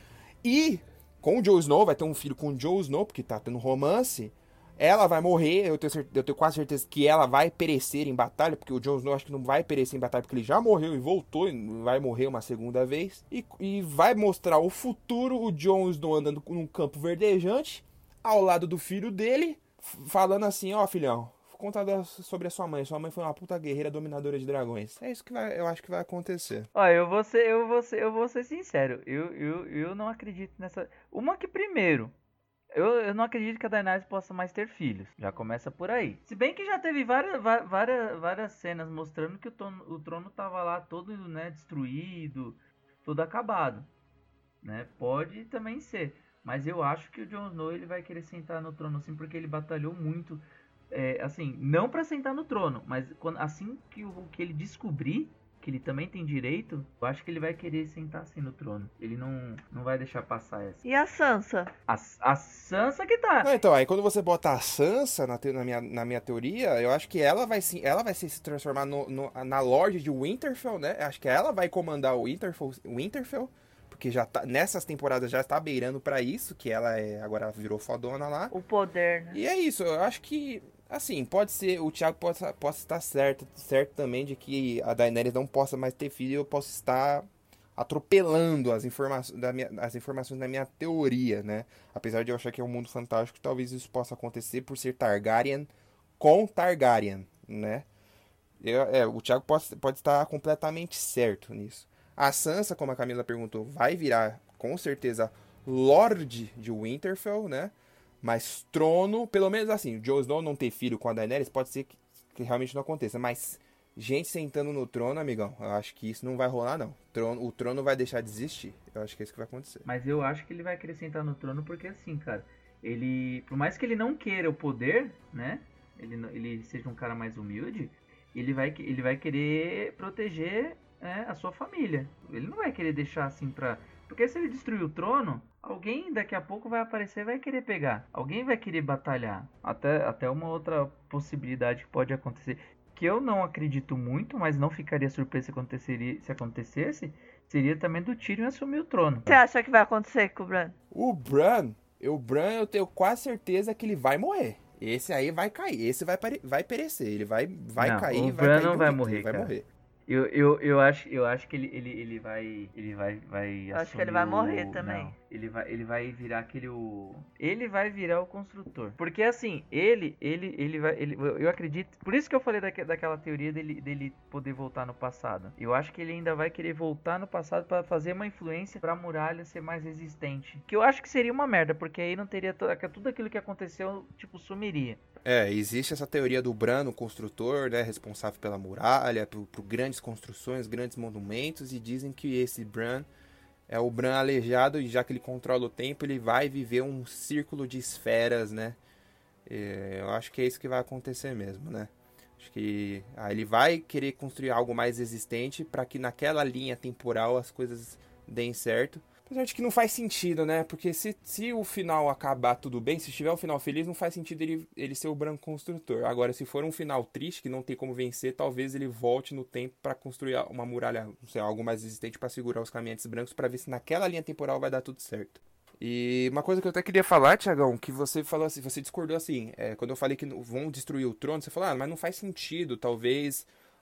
Speaker 3: E com o Jon Snow, vai ter um filho com o Jon Snow, porque tá tendo romance. Ela vai morrer, eu tenho, certeza, eu tenho quase certeza que ela vai perecer em batalha, porque o Jon Snow acho que não vai perecer em batalha, porque ele já morreu e voltou, e vai morrer uma segunda vez. E, e vai mostrar o futuro, o Jon Snow andando num campo verdejante, ao lado do filho dele, falando assim: ó, filhão, conta sobre a sua mãe, sua mãe foi uma puta guerreira dominadora de dragões. É isso que vai, eu acho que vai acontecer.
Speaker 2: Ó, eu vou ser, eu vou ser, eu vou ser sincero, eu, eu, eu não acredito nessa... Uma que primeiro... Eu, eu não acredito que a Daenerys possa mais ter filhos. Já começa por aí. Se bem que já teve várias, várias, várias cenas mostrando que o trono, o trono tava lá todo, né, destruído, todo acabado. Né? Pode também ser. Mas eu acho que o Jon Snow ele vai querer sentar no trono assim, porque ele batalhou muito. É, assim, não pra sentar no trono, mas quando, assim que, o, que ele descobrir que ele também tem direito, eu acho que ele vai querer sentar assim no trono. Ele não, não vai deixar passar essa.
Speaker 4: E a Sansa?
Speaker 2: A, a Sansa que tá.
Speaker 3: Não, então, aí quando você bota a Sansa na, te, na, minha, na minha teoria, eu acho que ela vai, sim, ela vai se, se transformar no, no, na Lorde de Winterfell, né? Acho que ela vai comandar o Winterfell, Winterfell porque já tá, nessas temporadas já está beirando pra isso, que ela é, agora virou fodona lá.
Speaker 4: O poder, né?
Speaker 3: E é isso, eu acho que, assim, pode ser, o Thiago pode, pode estar certo, certo também de que a Daenerys não possa mais ter filho, eu posso estar atropelando as, informa da minha, as informações da minha teoria, né? Apesar de eu achar que é um mundo fantástico, talvez isso possa acontecer por ser Targaryen com Targaryen, né? Eu, é, o Thiago pode, pode estar completamente certo nisso. A Sansa, como a Camila perguntou, vai virar, com certeza, Lorde de Winterfell, né? Mas trono, pelo menos assim, o Jon Snow não ter filho com a Daenerys, pode ser que, que realmente não aconteça. Mas gente sentando no trono, amigão, eu acho que isso não vai rolar, não. Trono, o trono vai deixar de existir. Eu acho que é isso que vai acontecer.
Speaker 2: Mas eu acho que ele vai querer sentar no trono porque, assim, cara, ele... Por mais que ele não queira o poder, né? Ele, ele seja um cara mais humilde, ele vai, ele vai querer proteger... É, a sua família. Ele não vai querer deixar assim pra... Porque se ele destruir o trono, alguém daqui a pouco vai aparecer e vai querer pegar. Alguém vai querer batalhar. Até, até uma outra possibilidade que pode acontecer, que eu não acredito muito, mas não ficaria surpreso se, aconteceria, se acontecesse, seria também do Tyrion assumir o trono.
Speaker 4: Você acha que vai acontecer com o Bran?
Speaker 3: O Bran, o Bran eu tenho quase certeza que ele vai morrer. Esse aí vai cair, esse vai, vai perecer, ele vai, vai
Speaker 2: não,
Speaker 3: cair,
Speaker 2: o
Speaker 3: vai
Speaker 2: Bran
Speaker 3: cair
Speaker 2: não vai
Speaker 3: bonito,
Speaker 2: morrer,
Speaker 3: ele vai
Speaker 2: cara.
Speaker 3: morrer.
Speaker 2: Eu, eu, eu, acho, eu acho que ele, ele, ele vai. Ele vai. vai
Speaker 4: Eu acho que ele vai
Speaker 2: assumir
Speaker 4: morrer
Speaker 2: o-
Speaker 4: também.
Speaker 2: Não, ele vai, ele vai virar aquele. O... Ele vai virar o construtor. Porque assim, ele. Ele, ele vai. Ele, eu acredito. Por isso que eu falei daque, daquela teoria dele, dele poder voltar no passado. Eu acho que ele ainda vai querer voltar no passado pra fazer uma influência pra muralha ser mais resistente. Que eu acho que seria uma merda, porque aí não teria. to- Tudo aquilo que aconteceu, tipo, sumiria.
Speaker 3: É, existe essa teoria do Bran, o construtor, né, responsável pela muralha, por, por grandes construções, grandes monumentos, e dizem que esse Bran é o Bran aleijado, e já que ele controla o tempo, ele vai viver um círculo de esferas, né? É, eu acho que é isso que vai acontecer mesmo, né? Acho que ah, ele vai querer construir algo mais existente para que naquela linha temporal as coisas deem certo. Apesar de que não faz sentido, né? Porque se, se o final acabar tudo bem, se tiver um final feliz, não faz sentido ele, ele ser o Bran construtor. Agora, se for um final triste, que não tem como vencer, talvez ele volte no tempo para construir uma muralha, não sei, algo mais resistente para segurar os caminhantes brancos, para ver se naquela linha temporal vai dar tudo certo. E uma coisa que eu até queria falar, Tiagão, que você falou assim, você discordou assim, é, quando eu falei que vão destruir o trono, você falou, ah, mas não faz sentido, talvez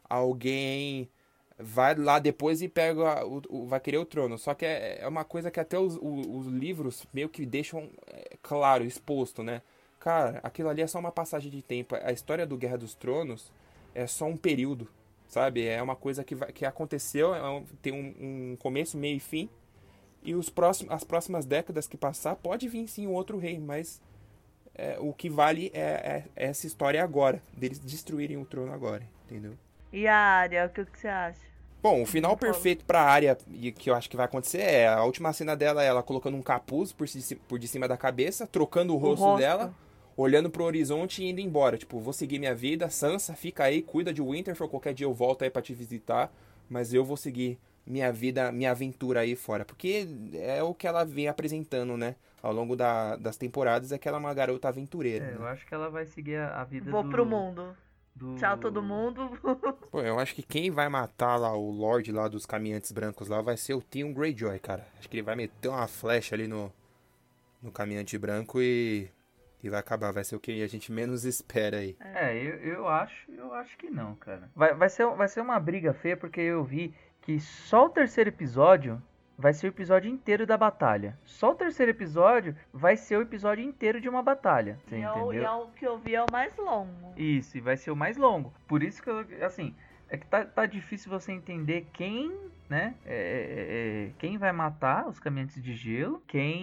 Speaker 3: alguém vai lá depois e pega o, o, vai querer o trono. Só que é, é uma coisa que até os, os, os livros meio que deixam é, claro, exposto, né? Cara, aquilo ali é só uma passagem de tempo. A história do Guerra dos Tronos é só um período, sabe? É uma coisa que, vai, que aconteceu, é um, tem um, um começo, meio e fim. E os próximos, as próximas décadas que passar, pode vir sim um outro rei, mas é, o que vale é, é, é essa história agora, deles destruírem o trono agora, entendeu?
Speaker 4: E a Arya, o que, que você acha?
Speaker 3: Bom, o final perfeito pra Arya, e que eu acho que vai acontecer, é a última cena dela, ela colocando um capuz por, ci- por de cima da cabeça, trocando o rosto,
Speaker 4: rosto.
Speaker 3: dela, olhando pro horizonte e indo embora. Tipo, vou seguir minha vida, Sansa, fica aí, cuida de Winterfell, qualquer dia eu volto aí pra te visitar, mas eu vou seguir minha vida, minha aventura aí fora. Porque é o que ela vem apresentando, né? Ao longo da- das temporadas, é que ela é uma garota aventureira.
Speaker 2: É,
Speaker 3: né?
Speaker 2: eu acho que ela vai seguir a, a vida
Speaker 4: Vou
Speaker 2: do...
Speaker 4: pro mundo.
Speaker 2: do-
Speaker 4: Tchau, todo mundo.
Speaker 3: Pô, eu acho que quem vai matar lá o Lorde lá dos Caminhantes Brancos lá vai ser o Theon Greyjoy, cara. Acho que ele vai meter uma flecha ali no, no Caminhante Branco e, e vai acabar. Vai ser o que a gente menos espera aí.
Speaker 2: É, eu, eu acho, eu acho que não, cara. Vai, vai, ser, vai ser uma briga feia, porque eu vi que só o terceiro episódio vai ser o episódio inteiro da batalha. Só o terceiro episódio vai ser o episódio inteiro de uma batalha. Você
Speaker 4: E é, o,
Speaker 2: entendeu?
Speaker 4: e é o que eu vi é o mais longo.
Speaker 2: Isso, e vai ser o mais longo. Por isso que eu, assim, é que tá, tá difícil você entender quem, né, é, é, é, quem vai matar os Caminhantes de Gelo,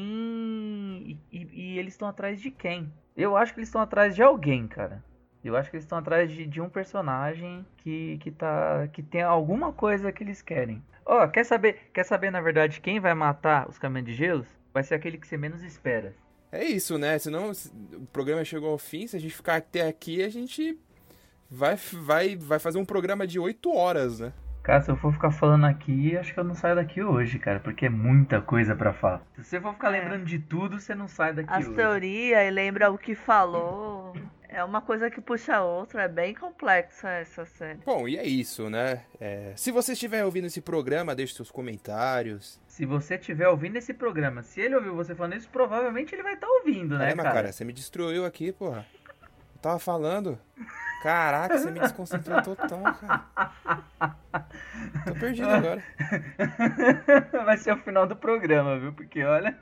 Speaker 2: quem... E, e- e eles estão atrás de quem? Eu acho que eles estão atrás de alguém, cara. Eu acho que eles estão atrás de, de um personagem que, que, tá, que tem alguma coisa que eles querem. Ó, quer saber, quer saber na verdade quem vai matar os Caminhantes de Gelo? Vai ser aquele que você menos espera.
Speaker 3: É isso, né? Senão se- o programa chegou ao fim. Se a gente ficar até aqui, a gente vai, vai, vai fazer um programa de oito horas, né?
Speaker 2: Cara, se eu for ficar falando aqui, acho que eu não saio daqui hoje, cara, porque é muita coisa pra falar. Se você for ficar
Speaker 4: É.
Speaker 2: lembrando de tudo, você não sai daqui
Speaker 4: As
Speaker 2: hoje.
Speaker 4: teorias e lembra o que falou. É uma coisa que puxa a outra. É bem complexa essa série.
Speaker 3: Bom, e é isso, né? É, se você estiver ouvindo esse programa, deixe seus comentários.
Speaker 2: Se você estiver ouvindo esse programa, se ele ouviu você falando isso, provavelmente ele vai estar ouvindo, né,
Speaker 3: Caramba,
Speaker 2: cara?
Speaker 3: cara, você me destruiu aqui, porra. Eu tava falando. Caraca, você me desconcentrou total, cara. Tô perdido agora.
Speaker 2: Vai ser o final do programa, viu? Porque olha.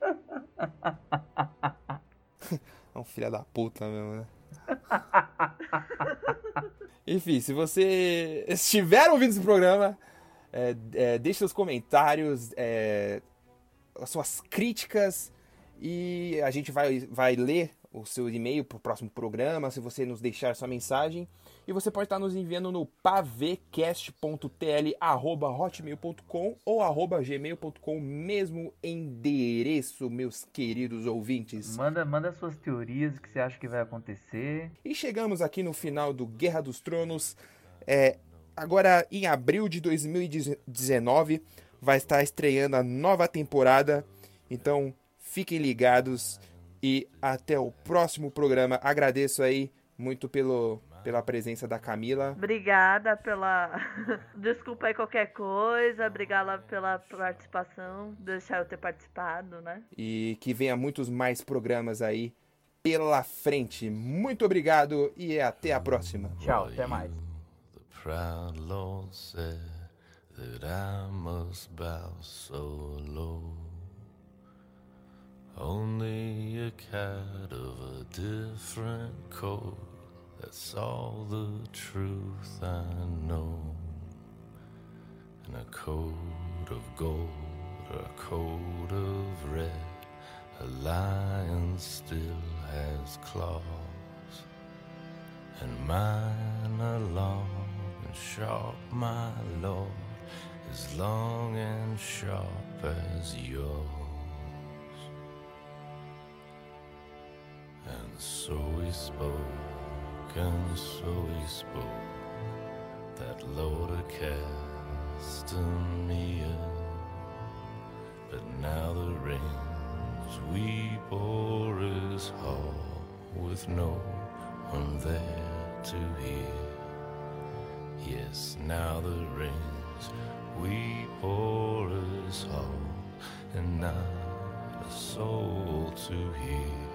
Speaker 3: É um filho da puta mesmo, né? Enfim, se você estiver ouvindo esse programa, é, é, deixe seus comentários, é, as suas críticas, e a gente vai, vai ler o seu e-mail para o próximo programa, se você nos deixar sua mensagem. E você pode estar nos enviando no pavecast ponto t l arroba hotmail ponto com ou arroba gmail ponto com, mesmo endereço, meus queridos ouvintes.
Speaker 2: Manda, manda suas teorias, o que você acha que vai acontecer.
Speaker 3: E chegamos aqui no final do Guerra dos Tronos. É, agora, em abril de dois mil e dezenove, vai estar estreando a nova temporada. Então, fiquem ligados e até o próximo programa. Agradeço aí muito pelo, pela presença da Camila.
Speaker 4: Obrigada pela. Desculpa aí qualquer coisa. Obrigada pela participação. Deixar eu ter participado, né?
Speaker 3: E que venha muitos mais programas aí pela frente. Muito obrigado e até a próxima.
Speaker 2: Tchau, até mais.
Speaker 5: The
Speaker 7: proud Lord said that I must bow so low. Only a cat of a different coat, that's all the truth I know. And a coat of gold or a coat of red, a lion still has claws. And mine are long and sharp, my lord, as long and sharp as yours. And so he spoke, and so he spoke, that Lord of Castamere. But now the rains weep o'er his hall, with no one there to hear. Yes, now the rains weep o'er his hall, and not a soul to hear.